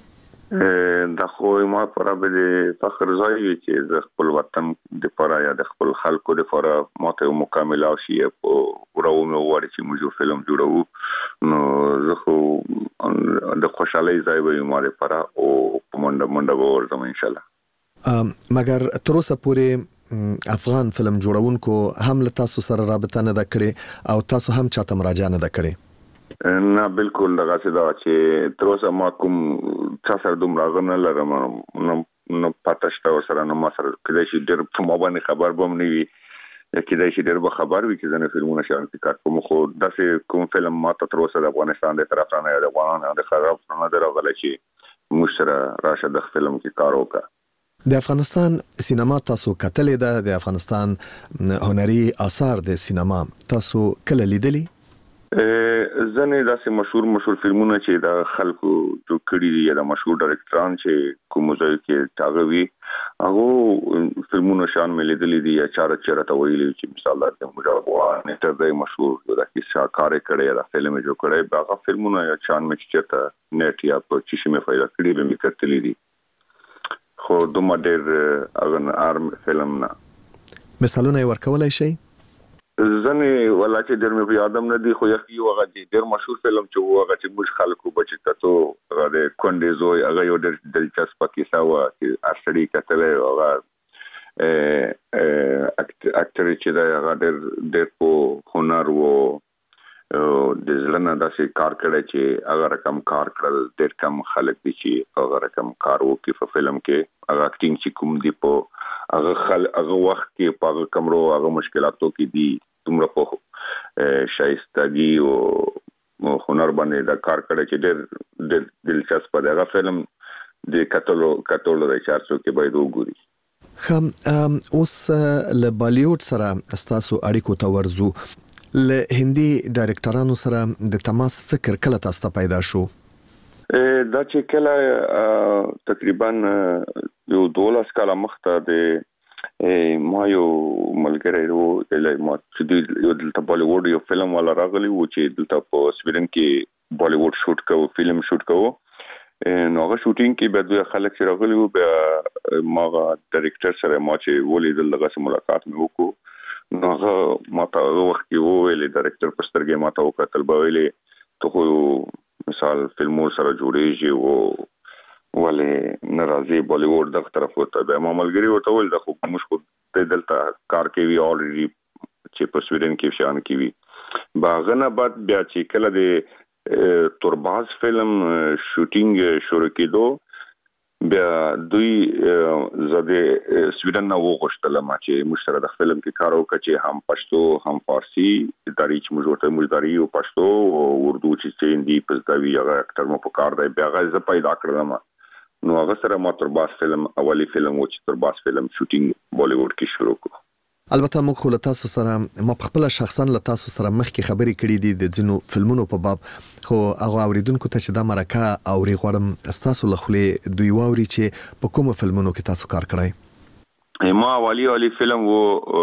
د خو ما پر به فخر ځای چې د خپل وطن د پاره یا د خپل خلکو د پاره ماته مکمل او شی په ورو وړي چې موږ فلم جوړو نو زه خو د خوشحالي ځای وي ما لپاره او په منډه منډه ورته ان شاء الله. مګر تر اوسه پورې افغان فلم جوړونکو هم له تاسو سره رابطه نه کړې او تاسو هم چاته مراجعه نه کړې؟ نه بالکل دغه څه دا چې تر اوسه ما کوم څه سره دومره غن نه لرم نو نو پاتشته سره نو ما سره کله چې ډېر په ما باندې خبر بم نه وي کله چې ډېر به خبر وي چې زنه فلمونه شان کار کوم خو داسې کوم فلم ما ته تر اوسه د افغانستان د طرف نه د افغانانو د خراب نه درغله چې موږ سره راشه د فلم کې کار وکړه. د افغانستان سینما تاسو کتلې ده؟ د افغانستان هنري آثار د سینما تاسو کله لیدلی؟ ځنې داسې مشهور مشهور فلمونه چې د خلکو جوړ کړي دي یا د مشهور ډایرکټران چې کوم ځای کې تاغوي هغه فلمونه شان مې لیدلې دي یا چاره چیرته ویلي چې مثال د مجاهد نیټر د مشهور د کیسه کار کړي یا فلم جوړ کړي هغه فلمونه یا شان مې چیرته نیټ یا په چی مې فایده کړي به مې کتلې دي خو دومره ډېر اغه ارم فلم نه. مثالونه ورکولای شي؟ ځنې ولا چې ډېر مې په یادم نه دي خو یو هغه ډېر مشهور فلم چې وو هغه چې موږ خلکو بچی کتو هغه د کونډې زوی هغه یو ډېر دلچسپ کیسه و چې ارشدي کتلې هغه اکټر چې دا هغه ډېر ډېر په هنر وو د ځلنه داسې کار کړی چې هغه رقم کار کړل ډېر کم خلک دي چې هغه رقم کار وکړي په فلم کې هغه اکټینګ چې کوم دی په هغه خل هغه وخت کې په هغه کمرو هغه مشکلاتو کې دي تمره په شایستګي او هنر باندې دا کار کړی چې ډېر دلچسپ دی هغه فلم د کتلو کتلو د چارڅو کې باید وګوري. خم اوس له بالیوډ سره تاسو اړیکو ته ورزو له هندي ډایرکټرانو سره د تماس فکر کله تاسو ته پیدا شو؟ دا چې کله تقریبا یو دولس کاله مخته د ما یو ملګری وو د ما چې یو دلته بالیوډ یو فلم ولا راغلی وو چې دلته په سویډن کې بالیوډ شوټ کوو فلم شوټ کوو نو هغه شوټینګ کې به دوی خلک چې راغلی وو بیا ما ډایرکټر سره ما چې ولې دلته سره ملاقات مې وکړو نو هغه ما ته وخت کې وویل ډایرکټر په سترګې ما ته وکتل به ویلې ته خو مثال فلمو سره جوړیږي او ولې ناراضي بالیوډ دغه طرف وته به ما ملګری ورته ول د خو مشکل ته دلته کار کوي اوريدي چې په سویډن کې شان کوي باغنه بعد بیا چې کله د تورباز فلم شوټینګ شروع کېدو بیا دوی زده سویډن نو غوښتل ما چې مشترک د فلم کې کار وکړي چې هم پښتو هم فارسی داري چې موږ ورته موږ داري او پښتو او اردو چې هندي پښتوي هغه اکټر مو په کار دی بیا غزه پیدا کړم نو هغه سره ما تورباز فلم اولی فلم و چې تورباز فلم شوټینګ بالیوډ کې شروع کړ. البته موږ خو له تاسو سره ما خپل شخصا له تاسو سره مخکې خبرې کړې دي د ځینو فلمونو په باب خو هغه اوریدونکو ته چې دا مرکه اوري غواړم تاسو له خلې دوی واوري چې په کومو فلمونو کې تاسو کار کړی؟ ما اولی اولی فلم و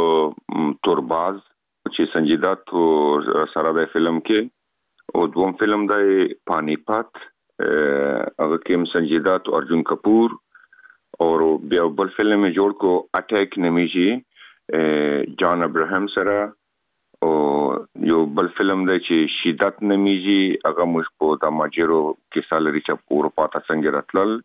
تورباز چې سنجیدات سره د فلم کې او دوم فلم د پانی پات هغه کې سنجیدات ارجن کپور او بیا بل فلم جوړ کو اٹیک نمیږي جان ابراهیم سره او یو بل فلم دی چې شدت نمیږي هغه موږ په د ماجرو کې سالري چې اروپا ته څنګه راتلل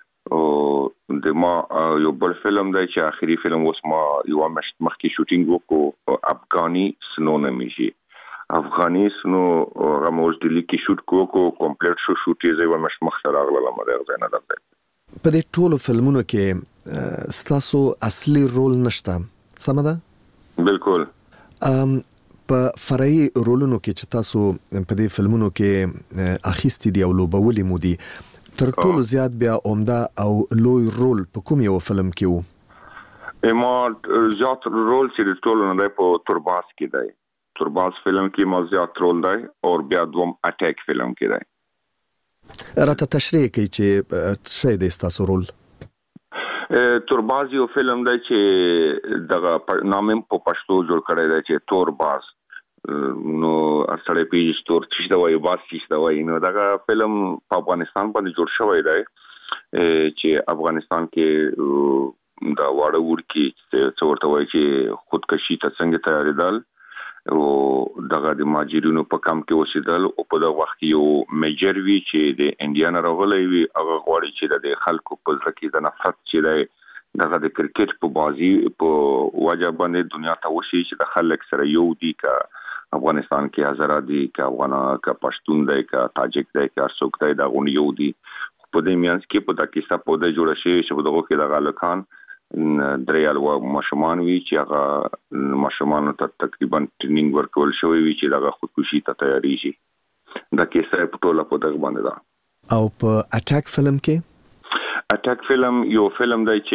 او د ما یو بل فلم دی چې اخري فلم اوس ما یو مخکې شوټینګ وکړو افغاني سنو نمیږي افغاني سنو هغه موږ د لیکي شوټ کوو کمپلیټ شو شوټ یې زو مش مخ سره اغله مده غوښنه ده. په دې ټولو فلمونو کې ستاسو اصلي رول نشته سم ده؟ بالکل. ام په فرعي رولونو کې چې تاسو په دې فلمونو کې اخیستي دی او لوبولې مو دي تر ټولو زیات بیا عمده او لوی رول په کوم یو فلم کې وو؟ ما زیات رول چې ټولو نه په تورباز کې دی تورباز فلم کې ما زیات رول دی او بیا دوم اٹیک فلم کې دی. راته تشریح کوي چې څه دی تاسو رول؟ تورباز یو فلم دی چې دغه نامم په پښتو جوړ کړی دی چې تورباز نو سړی پیج تور چې دا وایي باز چې دا وایي نو دغه فلم په افغانستان باندې جوړ شوی دی چې افغانستان کې دا واړه ورکی چې ورته وایي چې خودکشي ته څنګه تیاریدل او دغه د ماجرینو په کم کې اوسېدل او په دغه وخت یو میجر وی چې د انډیانا راغلی وي هغه غواړي چې د خلکو په ځکه کې د نفرت چې دغه د کرکټ په بازي په وجه باندې دنیا ته وشي چې د خلک سره یو دي کا افغانستان کې هزاره دي کا افغان کا پښتون دی کا تاجک دی کا څوک دی دا غون یو دي په دې میانس کې په دغه کې په دې جوړ شي چې په دغه کې د غالکان دریال و ماشومان وی چې هغه ماشومان ته تقریبا ټریننګ ورکول شوی وی چې دغه خودکشي ته تیاری شي دا کیسه په ټوله په دغه باندې ده او په اٹیک فلم کې اٹیک فلم یو فلم دی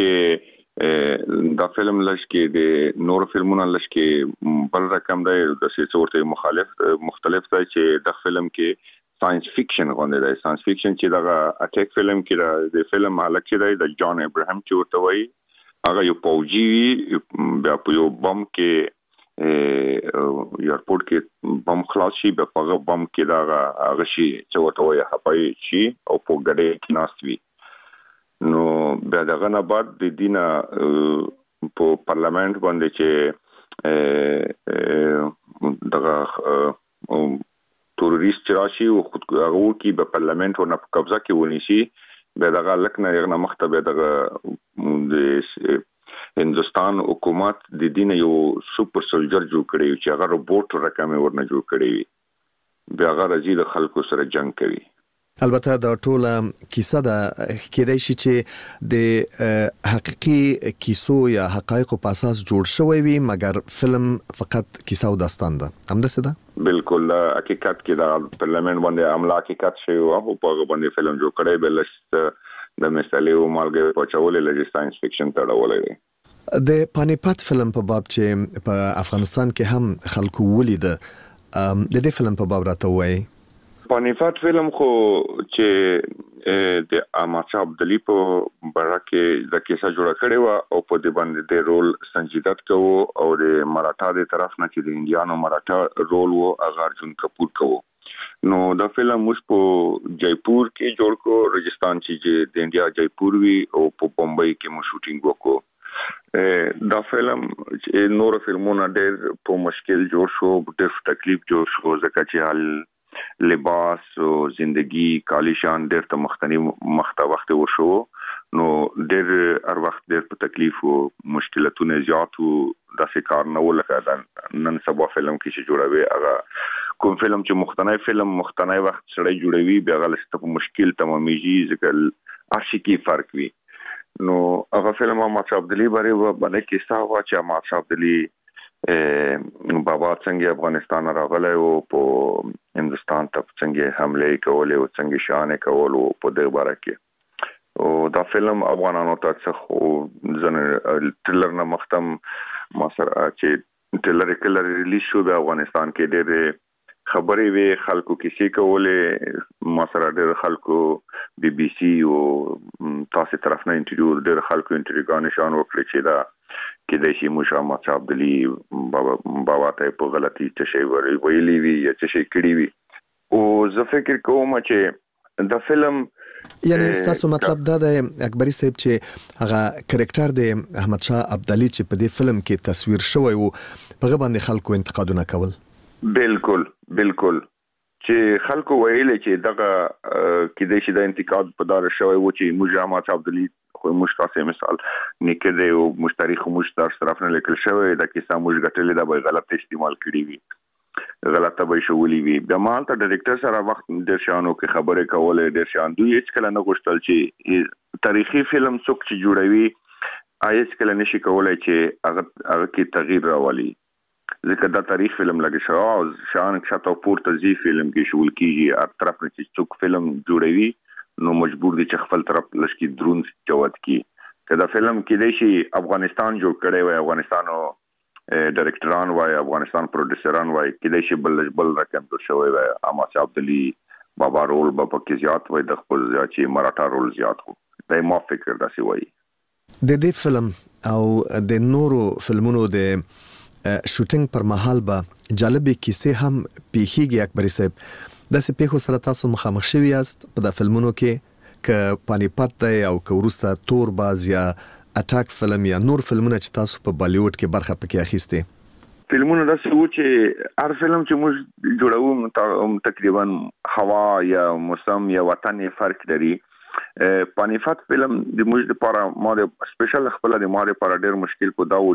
چې دا فلم لشکې د نور فلمونو لشکې بل رقم دی د سیسورته مخالف مختلف دی چې د فلم کې ساينس فیکشن غونډه دی ساينس فیکشن چې دا اٹیک فلم کې د فلم حالت کې دی د جان ابراهیم چې ورته وایي هغه یو پوجي بیا په یو بم کې ایرپورټ کې بم خلاص شي بیا په بم کې دا هغه شي چې ورته وایي هپای شي او په ګډه کې ناستوي نو بیا دغه نه بعد د دینه په پارلیمنت باندې چې دغه تروریست راشي او خود هغه کی په پارلیمنت ورنه په قبضه کې ونیسي به دغه لکنه یغه مختبه دغه د هندستان حکومت د دین یو سپر سولجر جوړ کړی چې هغه روبوټ رقم ورنه جوړ کړی بیا هغه راځي د خلکو سره جنگ کوي البته دا ټوله کیسه ده کېدای شي چې د حقيقي کیسو یا حقایقو په اساس جوړ شوی وي مګر فلم فقط کیسه او داستان ده همداسې ده بالکل حقیقت کې دا پارلیمنت باندې عمله حقیقت شوی او په هغه باندې فلم جوړ کړی بلش د مثالي او مالګه پچولې لږ ساينس فیکشن تړولې د پانیپت فلم په باب چې په افغانستان کې هم خلکو ولید د دې فلم په باب راته وایي پانیپت فلم خو چې د احمد شاه ابدالي په باره کې د کیسه جوړه کړې و او په دې باندې د رول سنجیدت کوو او د مراఠا د طرف نه چې د انډیانو مراఠا رول وو هغه ارجن کپور کوو نو دا فلم موږ په جیپور کې جوړ کو راجستان چې د انډیا جیپور وی او په بمبئی کې مو شوټینګ وکړو دا فلم چې نور فلمونه ډېر په مشکل جوړ شو ډېر تکلیف جوړ شو ځکه چې حال لباس او زندگی کالیشان ډېر ته مختلف مخته وخت وشو نو ډېر هر وخت ډېر په تکلیف او مشکلاتونه زیات او داسې کار نه ولکه نن سبا فلم کې چې جوړوي هغه کوم فلم چې مختنی فلم مختنی وخت سړی جوړوي بیا غلسته په مشکل تمامېږي ځکه ارشي کې فرق وي نو هغه فلم احمد شاه ابدالي باندې باندې کیسه وا چې احمد شاه ابدالي بابا څنګه افغانستان راغلی او په هندستان ته څنګه حمله کولې او څنګه شان کولو په دغه باره کې او دا فلم افغانانو ته څه ځنه ټریلر نه مختم ما سره چې ټریلر کله ریلیز شو د افغانستان کې ډېر خبرې وی خلکو کیسې کولې ما سره ډېر خلکو بي بي سي او تاسو طرف نه انټرویو ډېر خلکو انټرویو نشان وکړي چې دا کې د شي مشامه شاه ابدالي بابا بابا ته په غلطي څه شی ویلي وی یا څه شی کړی وی او زه فکر کوم چې د فلم یعنی تاسو مطلب دا د اکبري صاحب چې هغه کریکټر د احمد شاه ابدالي چې په دې فلم کې تصویر شوی وو په غو باندې خلکو انتقادونه کول بالکل بالکل چې خلکو ویل چې دغه کې د شي د انتقاد په دار شوی وو چې مجاهد ابدالي خو مشتاسه مثال نکده او مشتری خو مشتر طرف نه لیکل شوی دا کیسه موږ غټلې دا به غلط استعمال کړی وي غلطه به شولې وي د مال ته ډایرکټر سره وخت د شانو کې خبره کولې د شان دوی هیڅ کله نه غوښتل چې تاریخي فلم څوک چې جوړوي هیڅ کله نشي کولای چې هغه هغه کې تغییر راولي ځکه دا تاریخ فلم لګي شو شان شاته پورته زی فلم کې شول کیږي هر طرف نه چې څوک فلم جوړوي نو مجبور دي چې خپل طرف لشکي درون چوت کی کدا فلم کې دی شي افغانستان جوړ کړي وای افغانستانو ډایرکټران وای افغانستان پروډوسران وای کې دی شي بل بل رقم جوړ شوی وای احمد شاه ابدالي بابا رول بابا کې زیات وای د خپل چې مراఠا رول زیات وو دا ما فکر داسي وای د دې فلم او د نورو فلمونو د شوټینګ پر مهال به جالبې کیسې هم پیخیږي اکبري صاحب داسې پیښو سره تاسو مخامخ شوي یاست په د فلمونو کې ک پانیپت دی او ک ورسته تور باز یا اټاک فلم یا نور فلمونه چې تاسو په بالیوډ کې برخه پکې اخیسته؟ فلمونه داسې وو چې هر فلم چې موږ جوړوو تقریبا هوا یا موسم یا وطن فرق لري. پانیپت فلم د موږ لپاره ما د سپیشل خپل د ما لپاره ډېر مشکل په دا و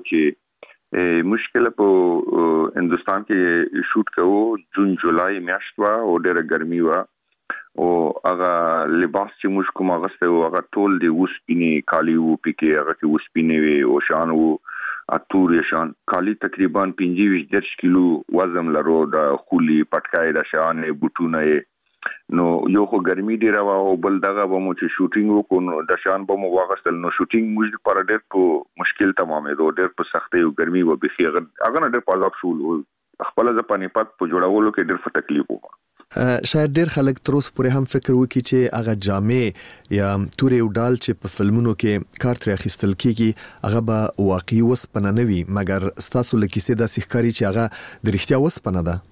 چې مشکل په هندستان کې شوټ کوو. جون جولای میاشت وا او ډېره ګرمي وا او هغه لباس چې موږ کوم غسته او هغه ټول د وسپینې کالی وو پکې هغه کې وسپینې وي او شان وو اتور شان کالی تقریبا پنځه ویشت کیلو وزن لرو د خولي پټکای د شان بوټونه نو یو خو ګرمي ډیره وا او بل دغه به مو چې شوټینګ وکړو د شان به مو واغستل نو شوټینګ موږ پر ډېر په مشکل تمامه دو ډېر په سختي او ګرمي و بخي هغه نه ډېر پازاب شول خپل ځ پانیپت په جوړولو کې ډېر تکلیف و. شاید ډېر خلک تر اوسه پورې هم فکر وکړي چې هغه جامې یا تورې او ډال چې په فلمونو کې کار تر اخیستل کیږي هغه به واقعي وسپنه نه وي مګر ستاسو لکیسه د سحکاري چې هغه د رښتیا وسپنه ده.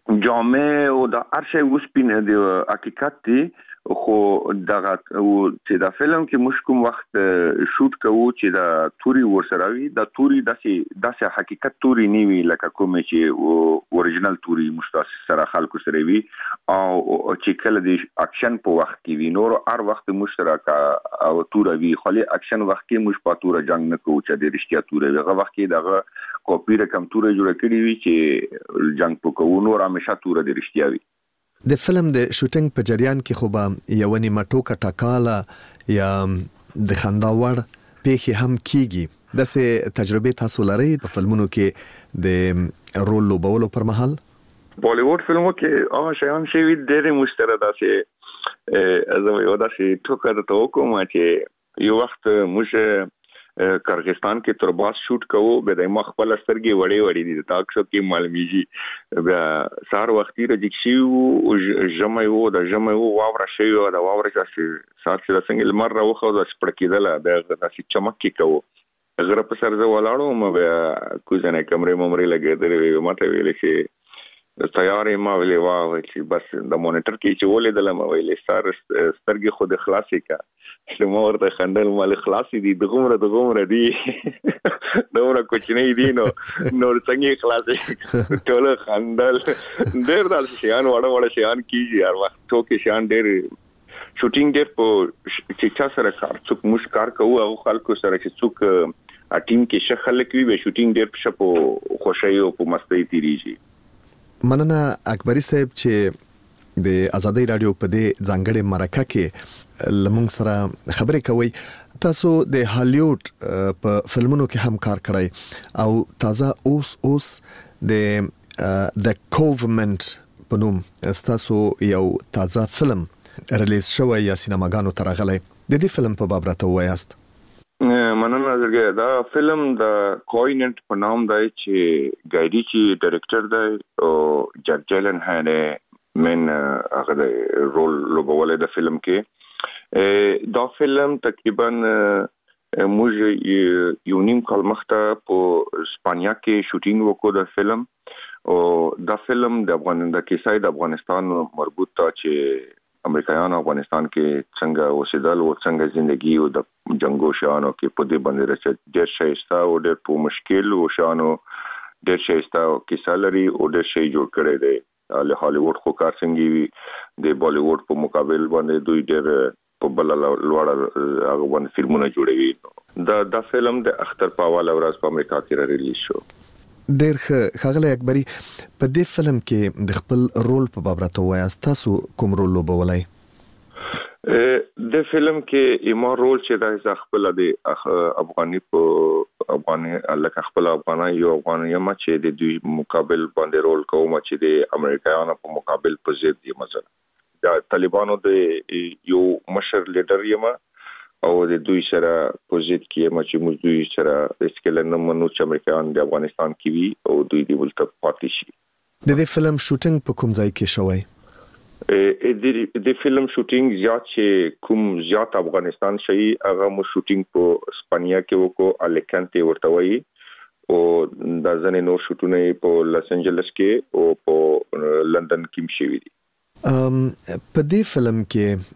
جامې او د ارشه وسپنه د حقیقت دی خو دغه چې دا فلم کې موږ کوم وخت شوټ کوو چې دا توري ورسره وي دا توري داسې داسې حقیقت توري نه وي لکه کوم چې اوریجنل توري مستاسس سره خلکو سره وي او چې کله د اکشن په وخت کې وي نور هر وخت مشترک او تور وي خو له اکشن وخت کې موږ په تور جنگ نه کوو چې د رښتیا تور وي هغه وخت کې دغه کاپی رقم تور جوړ کړی وي چې جنگ په کوو نور همیشه تور د رښتیا وي. د فلم د شوټینګ په جریان کې خو به یو نیمه ټوکه ټکاله یا د خندا وړ پیښې هم کیږي. داسې تجربه تاسو لرئ په فلمونو کې د رول لوبولو پر مهال؟ بالیوډ فلمو کې هغه شیان شوي ډېرې مشترک داسې زه یو داسې ټوکه درته وکړم چې یو وخت موږ کرغستان کې ترباس شوټ کوو به د مخ خپل سترګې وړې وړې دي تاسو کې معلومیږي بیا سار وختي رجکشي او جمع یو د جمع یو واوره شي او د واوره چې سار چې څنګه لمر راوخو د سپړکیدل د داسې چمک کې کوو غره په سر زه ولاړو مې بیا کوزنه کمرې ممرې لګېدلې ماته ویل چې تیارې ما ویلې واه چې بس د مونیټر کې چې ولې دلم ویلې سار سترګې خود خلاصې کا شمه ورته خندل مال خلاصې دي دغه دغه دي دومره کوچنی دي نو نور څنګه خلاصې ټول خندل ډېر دال شيان وړه وړه شيان کیږي هر وخت ټوکې شيان ډېر شوټینګ ډېر په چې چا سره کار څوک مش کار کوو او خلکو سره چې څوک ټیم کې شخل کوي به شوټینګ ډېر په شپو خوشحالي او په مستۍ تیریږي. مننه اکبري صاحب چې د آزادۍ رادیو په دې ځانګړې مرکه کې لمونږ سره خبرې کوي. تاسو د هالیوډ په فلمونو کې هم کار کړی او تازه اوس اوس د د کوومنت په نوم تاسو یو تازه فلم ریلیز شوی یا سینماګانو ته راغلی. د دې فلم په باب راته ووایاست. مننه درګه دا فلم د کویننت په نام دی چې ګایډي چې ډایرکټر دی او جک جیلن هانه من هغه رول لوبولې د فلم کې. دا فلم تقریبا موږ یو نیم کال مخته په اسپانیا کې شوټینګ وکړو د فلم او دا فلم د افغانستان د کیسې د افغانستان مربوط تا چې امریکایانو افغانستان کې څنګه اوسېدل او څنګه ژوندۍ او د جنگو شانو کې په دې باندې راځي ډېر شایسته او ډېر په مشکل او شانو ډېر شایسته کیسه لري او ډېر شی جوړ کړی دی. له هالیوډ خو کار څنګه وي د بالیوډ په مقابل باندې دوی ډېر په بل لوړ هغه باندې فلمونه جوړوي. دا دا فلم د اختر په اواله ورځ په امریکا کې ریلیز شو. ډېر ښه ښاغلی اکبري په دې فلم کې د خپل رول په باب راته ووایاست. تاسو کوم رول لوبولی؟ د فلم کې ایما رول چې دا خپل د افغاني په افغاني لکه خپل افغاني یو افغاني ما چې د دوی مقابل باندې رول کوم چې د امریکایانو په مقابل په ضد دی مثلا د طالبانو د یو مشر لیډر یم او د دوی سره په ضد کې ما چې موږ دوی سره اسکل نه منو چې امریکایان د افغانستان کې وي او دوی دی ولته پاتې شي. د دې فلم شوټینګ په کوم ځای کې شوی؟ د فلم شوټینګ زیات چې کوم زیات افغانستان شي هغه مو شوټینګ په اسپانیا کې وکړو الیکانټي ورته وایي او د ځنې نور شوټونه په لاس انجلس کې او په لندن کې شوي دي. ام په دې فلم کې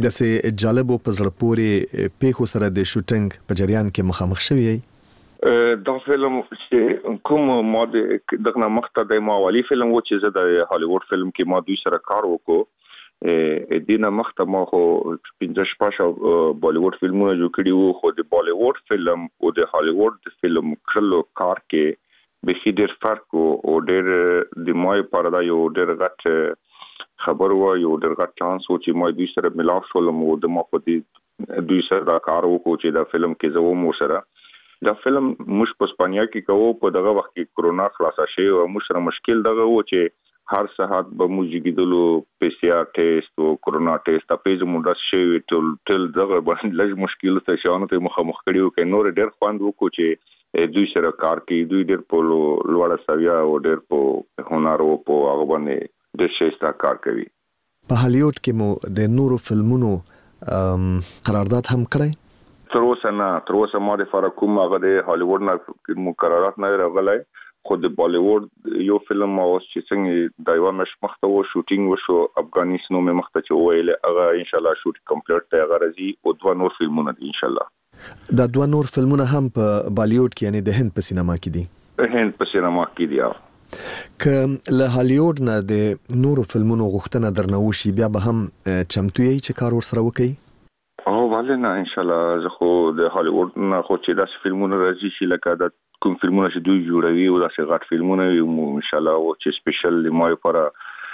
د سه جالبو په زړه پورې پیښو سره د شوټینګ په جریان کې مخامخ شوی یې؟ دا فلم چې کوم ما د دغه مخته د ماوالي فلم و چې زه د هالیوډ فلم کې ما دوی سره کار وکړو دینه مخته ما خو پنځه شپږ بالیوډ فلمونه جوړ کړي وو خو د بالیوډ فلم او د هالیوډ فلم کړلو کار کې به ډېر فرق او ډېر د مای پردا یو ډېر غټ خبر و یو ډېر غټ چانس و چې ما دوی سره ملاو شولم او د ما په دې دوی سره دا کار وکړو چې دا فلم کې زه مو سره دا فلم موږ په اسپانیا کې کوو په دغه وخت کې کرونا خلاصه شي او موږ سره مشکل دغه و چې هر ساعت به موږ کېدلو پی سی آر ټیسټ او کرونا ټیسټ په پیج مونږ شي ټول ټول دغه باندې لږ مشکل ته شانو ته مخامخ کړیو کې نور ډېر خوند وکړو چې دوی سره کار کوي دوی ډېر په لوړه سویا او ډېر په هنر او په هغه باندې د شېستا کار کوي. په هالیوډ کې مو د نورو فلمونو قرارداد هم کړی؟ تر اوسه نه تر اوسه ما د فارکوم هغه د هالیوډ نه مقررات نه راغلی خو د بالیوډ یو فلم اوس چې څنګه د یو مش مخته و شوټینګ وشو افغانستان نو مخته چې ویل هغه ان شاء الله شوټ کمپلیټ ته هغه راځي او دوه نور فلمونه دي ان شاء الله. دا دوه نور فلمونه هم په بالیوډ کې یعنی د هند په سینما کې دي؟ په هند په سینما کې دي. که له هالیوډ نه د نورو فلمونو غوښتنه درنه وشي بیا به هم چمتو یې چې کار ورسره وکړي؟ او والله نه ان شاء الله زه خو د هالیوډ نه خو چې داسې فلمونه راځي چې لکه د کوم فلمونه چې دوی جوړوي او داسې غټ فلمونه وي ان شاء الله او چې سپیشل ما لپاره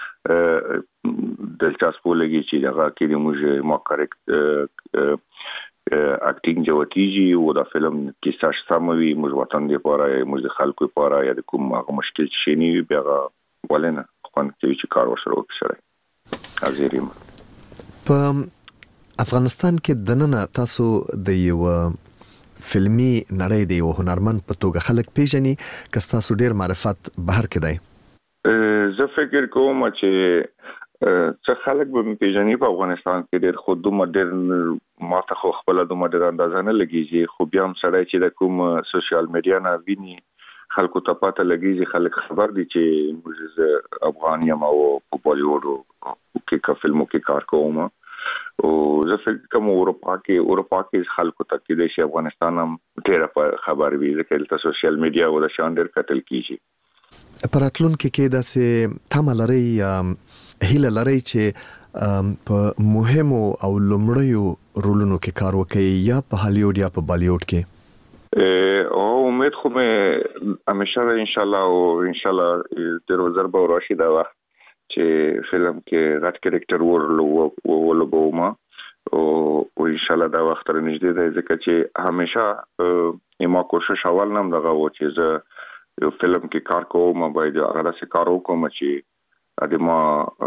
دلچسپ ولګي چې هغه کې موږ ما کریکټ اکټینګ جوړیږي او دا فلم کې ساش سموي موږ وطن دی لپاره موږ خلکو لپاره یا د کوم هغه مشکل شي نه بیا ولنه خو چې کار وشرو کړی ازيریم. په افغانستان کې دننه تاسو د یو فلمي نړۍ دی او هنرمند په توګه خلک پیژني که تاسو ډیر معرفت بهر کې دی؟ زه فکر کوم چې څه خلک به پیژني په افغانستان کې ډېر خود دومره ډېر ماته خو خپل دومره ډېر اندازه نه لګیږي خو بیا هم سړی چې د کوم سوشل میډیا نه ویني خلکو ته پته لګیږي خلک خبر دي چې موږ افغان یم او په بالیوډ کې کا فلمو کې کار کوم او زه فکر کوم اروپا کې اروپا کې خلکو ته کې د افغانستان هم ډېر خبر وي ځکه د سوشل میډیا او د شان ډېر کتل کیږي. پراتلونکو کې داسې تمه لري هیله لري چې په مهمو او لومړیو رولونو کې کار وکړي یا په هالیوډ یا په بالیوډ کې؟ او امید خو مې همیشه ان شاء الله او ان شاء الله د روزر به راشي دا وخت چې فلم کې غټ کریکټر ورلو ولوبوما او ان شاء الله دا وخت تر نږدې دی ځکه چې همیشه ما کوشش اول نم دغه و چې زه یو فلم کې کار کوم باید هغه څه کار وکم چې د ما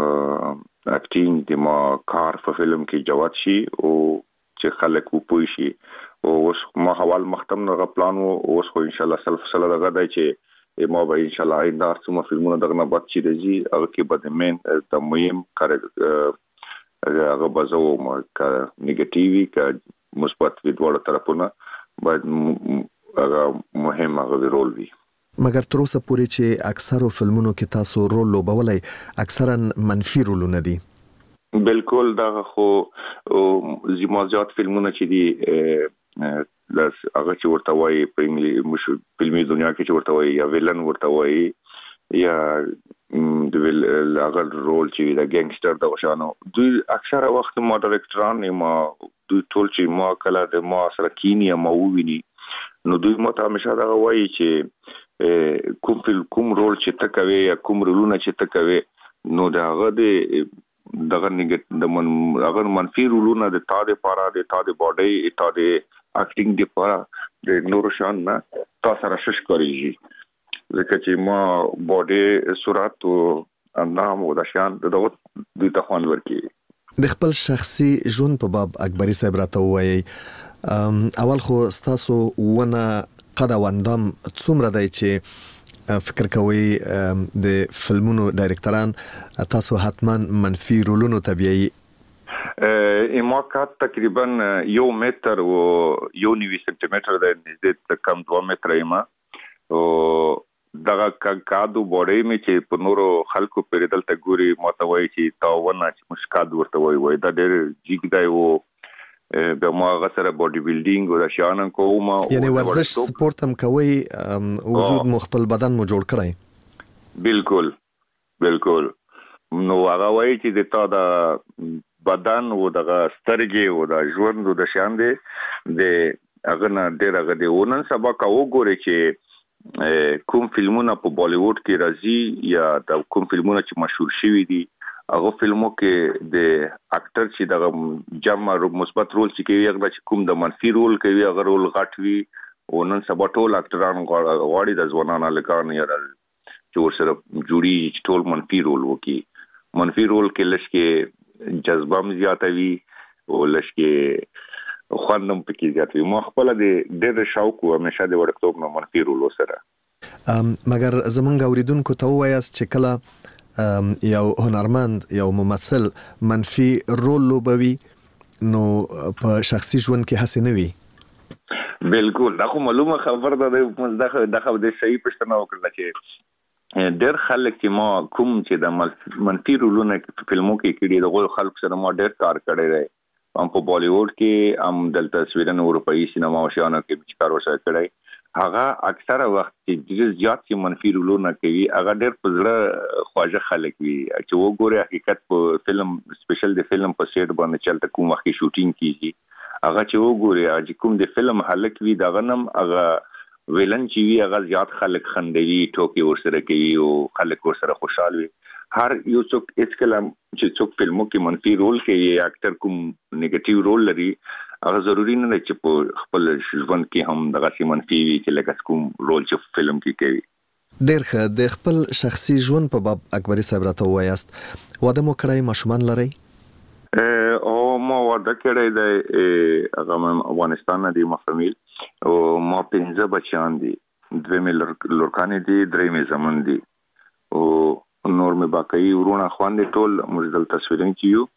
اکټینګ د ما کار په فلم کې جوات شي او چې خلک وپوي شي او اوس ما حوال مختم نه پلان او اوس خو ان شاء الله سلف سره دغه دی چې ما به ان شاء الله آینده څومره فلمونه دغه نه بد شي دی هغه کې به مین د مهم کار هغه بزو ما کا نیگیټیوي کا مثبت وی دوه طرفونه باید هغه مهم هغه رول وي. مګر تر اوسه پورې چې اکثرو فلمونو کې تاسو رول لوبولای اکثرا منفي رولونه دي؟ بالکل دا خو زما زیات فلمونه چې دي لاس هغه چې ورته وایي په انګلیسي فلمي دنیا کې چې ورته وایي یا ویلن ورته وایي یا د ویل هغه رول چې د ګینګستر د وشانو دوی اکثره وخت ما ډایرکټران ما دوی ټول چې ما کله د ما سره کینیا ما وویني نو دوی ماته همیشه دا وایي چې کوم فلم کوم رول چې تا کوي یا کوم رولونه چې تا کوي نو دا هغه د دغه نیګټ د من هغه منفي رولونه د تا د پاره د تا د باډي تا د اکټینګ د پاره د نور شان نه تا سره شش کوي ځکه چې ما باډي صورت او اندام او د شان دغه د تخوان ورکی. د خپل شخصي ژوند په باب اکبري صاحب راته وایي اول خو تاسو ونه قد وندم څومره دی چې فکر کوي د فلمونو ډایرکټران تاسو حتما منفي رولونو طبيعي؟ ما کات تقریبا یو متر او یو نیوي سنتیمتر د نږدې کم دوه متر ایما او دغه کاکادو بوډۍ می چې په نورو خلکو پرې دلته ګوري متوي چې تاونه چې مشکاد ورته وای وای دا ډېر جګ دی وو به ما غسر بودی بیلډینګ او شانن کومه یعنی ورزش سپورت هم کوي وجود مخبل بدن مو جوړ کړی بالکل بالکل نو هغه وای چې د تا د بدن او د سترګې او د ژوند د شان دي د هغه نه ډېر هغه دی ونن سبا کا وګوري چې کوم فلمونه په بالیووډ کې راځي یا د کوم فلمونه چې مشهور شوي دي هغه فلمو کې د اکټر چې د جمع مثبت رول چې کوي هغه چې کوم د منفي رول کوي هغه رول غټ وي او نن سبا ټول اکټران غواړي د ځوانانو لکان یا چې ورسره جوړي ټول منفي رول وکي منفي رول کې لشکې جذبه م زیاتوي او لشکې خوندم پکې زیاتوي ما خپل د ډېر شوق او همیشه د ورکتوب نه منفي رول سره مګر زمونږ اوریدونکو ته وایاست چې کله یو هنرمند یو ممثل منفي رول لوبوي نو په شخصي ژوند کې هڅه نه وي بالکل دا خو معلومه خبر ده دغه دغه د صحیح پښتنه وکړه چې ډېر خلک چې ما کوم چې د منفي رولونه په فلمو کې کړي د خلک سره ما ډېر کار کړی دی هم په بالیووډ کې هم دلته سویډن اروپایي سینما او شانو کې چې کار وسه کړی هغه اکثره وخت چې ډېر زیات چې منفي رولونه کوي هغه ډېر په زړه خواږه خلک وي چې وګوره حقیقت په فلم سپیشل د فلم په سیټ باندې چلته کوم وخت شوټینګ کیږي هغه چې وګوره چې کوم د فلم هلک وي دا غنم هغه ویلن چې وی هغه زیات خلک خندوي ټوکی ورسره کوي او خلک ورسره خوشاله وي هر یو څوک اس کلام چې څوک فلمو کې منفي رول کوي یا اکټر کوم نیگیټیو رول لري هغه ضروری نه چې په خپل ژوند کې هم دغه سي منفي وي چې لکه کوم رول چې فلم کې کوي ډېر ښه د خپل شخصي ژوند په باب اکبري صاحب راته وایاست واده مو کړی ماشومان لري او ما واده کړی دی هغه افغانستان نه دی ما فامیل او ما پنځه بچیان دي دوه مې لورکانې دي درې مې زمون دي او نور مې باقي ورونه خواندې ټول موږ دلته سویډن کې یو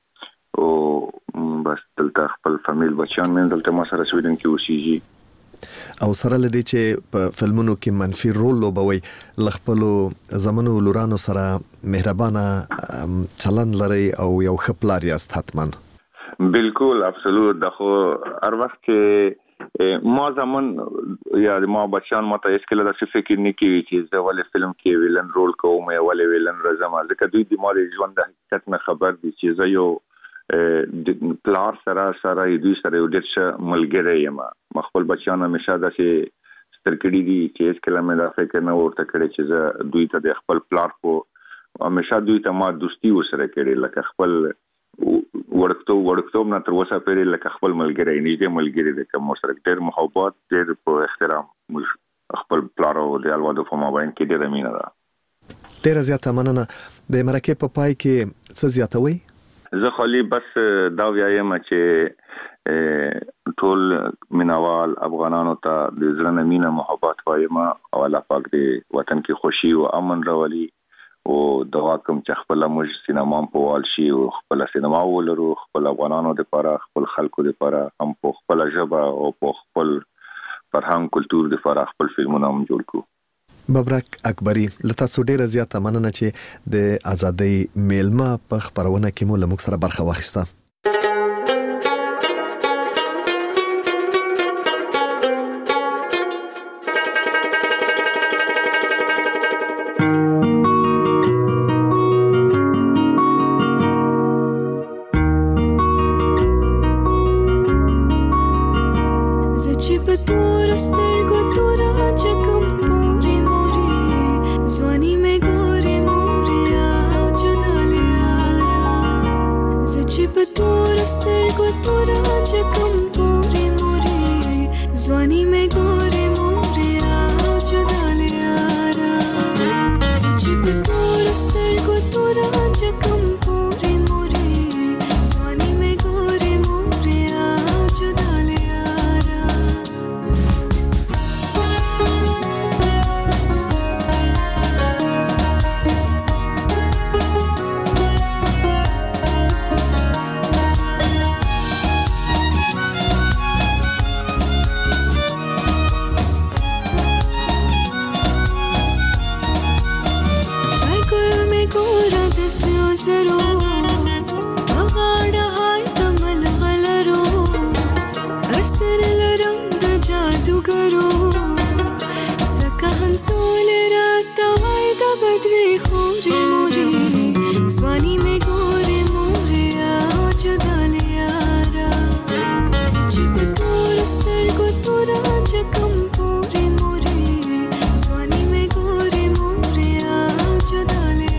او بس دلته خپل فامیل بچیان مې دلته ما سره سویډن کې اوسېږي او سره لدی چې په فلمونو کې منفي رول لوبوي لخپلو زمونو لورانو سره مهربانه چلند لري او یو ښه پلار یاست حتما بالکل ابسولوت دغه هر وخت کې ما زمون یا ما بچیان ماته اس کله د فکر نه کوي چې زه ولې فلم کې ویلن رول کوم یا ولې ویلن راځم ځکه دوی د ماري ژوند د حقیقت نه خبر دي چې زه یو د پلار سره سره دوی سره یو ډېر ښه ملګری یم ما خپل بچیان همیشه داسې سترګړي دي چې اس کله مې دا فکر نه ورته کړی چې زه دوی ته د خپل پلار په همیشه دوی ته ما دوستي ورسره کړې لکه خپل ورکتو ورکتوب نه تر اوسه پرې لکه خپل ملګری نږدې ملګری د کوم سره ډېر محبت ډېر په احترام خپل پلار او د الوادو په مابین کې ډېر مینه ده ډېر زیاته مننه د مرکه په پای کې څه زیاتوي زه خالي بس دا وایم چې ټول مینوال افغانانو ته د زړه مینه محبت وایم او الله پاک دې وطن کې خوشي او امن راولي او دغه کوم چې خپل موږ سینما په وال شي او خپل سینما ولرو خپل افغانانو لپاره خپل خلکو لپاره هم په خپل ژبه او په خپل فرهنګ کلچر لپاره خپل فلمونه هم جوړ کړو ببرک اکبري لته سو ډیره زیاته مننه چې د ازادۍ میلمه په خبرونه کې مو لمک سره برخه واخیسته سرو غاړه هاي تمل غلرو اثر لرم د جادوګرو سکه هنسول راته وای د بدرې خورې مورې سوانی مې ګورې مورې او جدا لیارا چې په تور سترګو تورا چکم پورې مورې سوانی مې ګورې مورې او جدا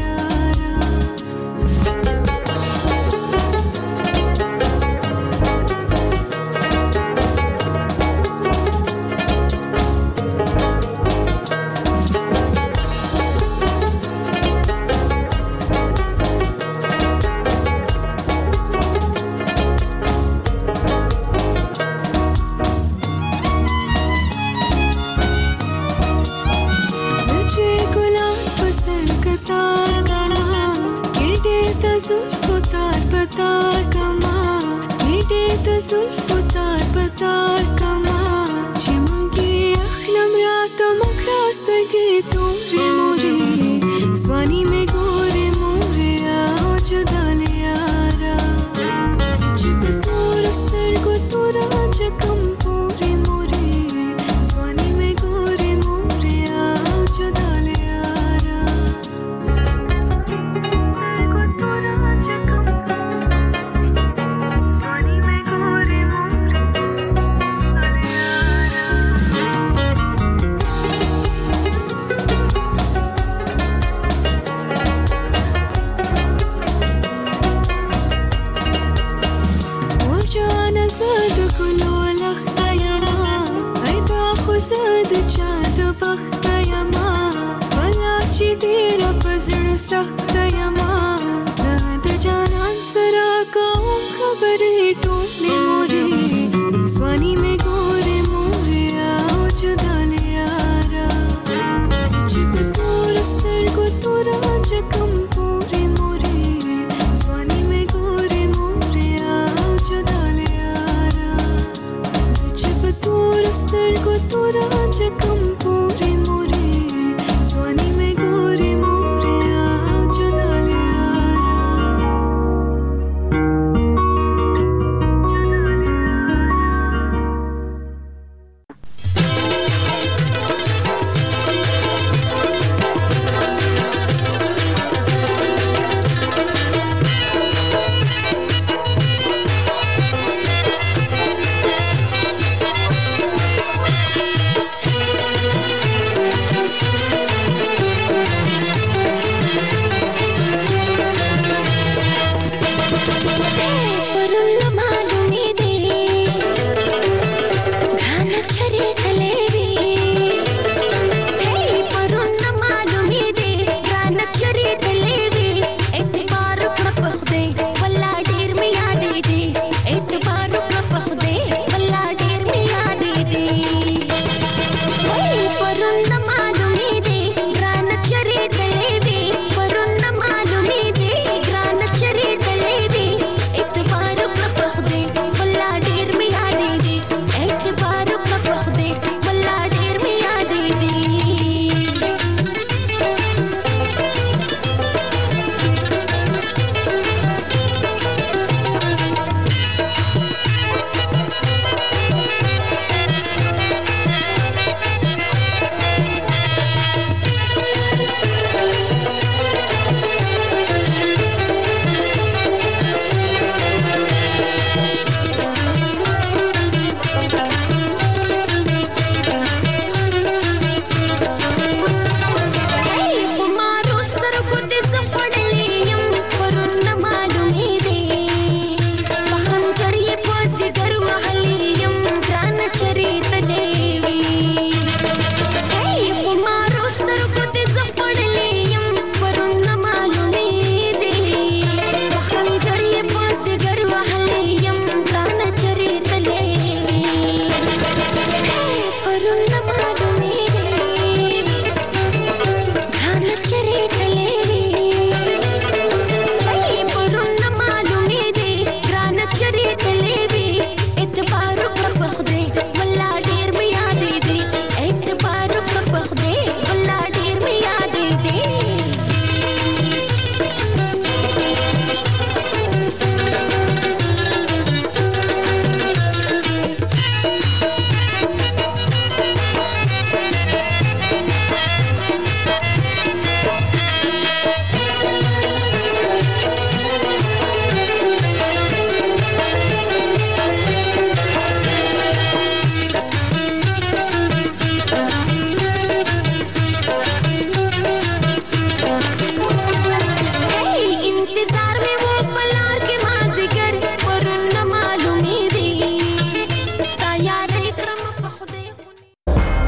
زلفو تار پتار کما میډه ته زلفو تار پتار کما چې مونږه اخلم راته مکړه سترګې تورې مورې سوانی مې ګورې مورې او جدا لیارا چې په تور سترګو تورا چکم پورې مورې سوانی مې ګورې مورې او جدا لیارا زد چا د بخت یما ولا چې ډېر پزړ سخت یما زد جانان سره کوم خبرې ټولې مورې سوانی مې ګورې مورې او جدا لیارا چې په تور سترګو تورا چکم پورې مورې سوانی مې ګورې مورې او جدا لیارا چې په تور سترګو تورا چکم پورې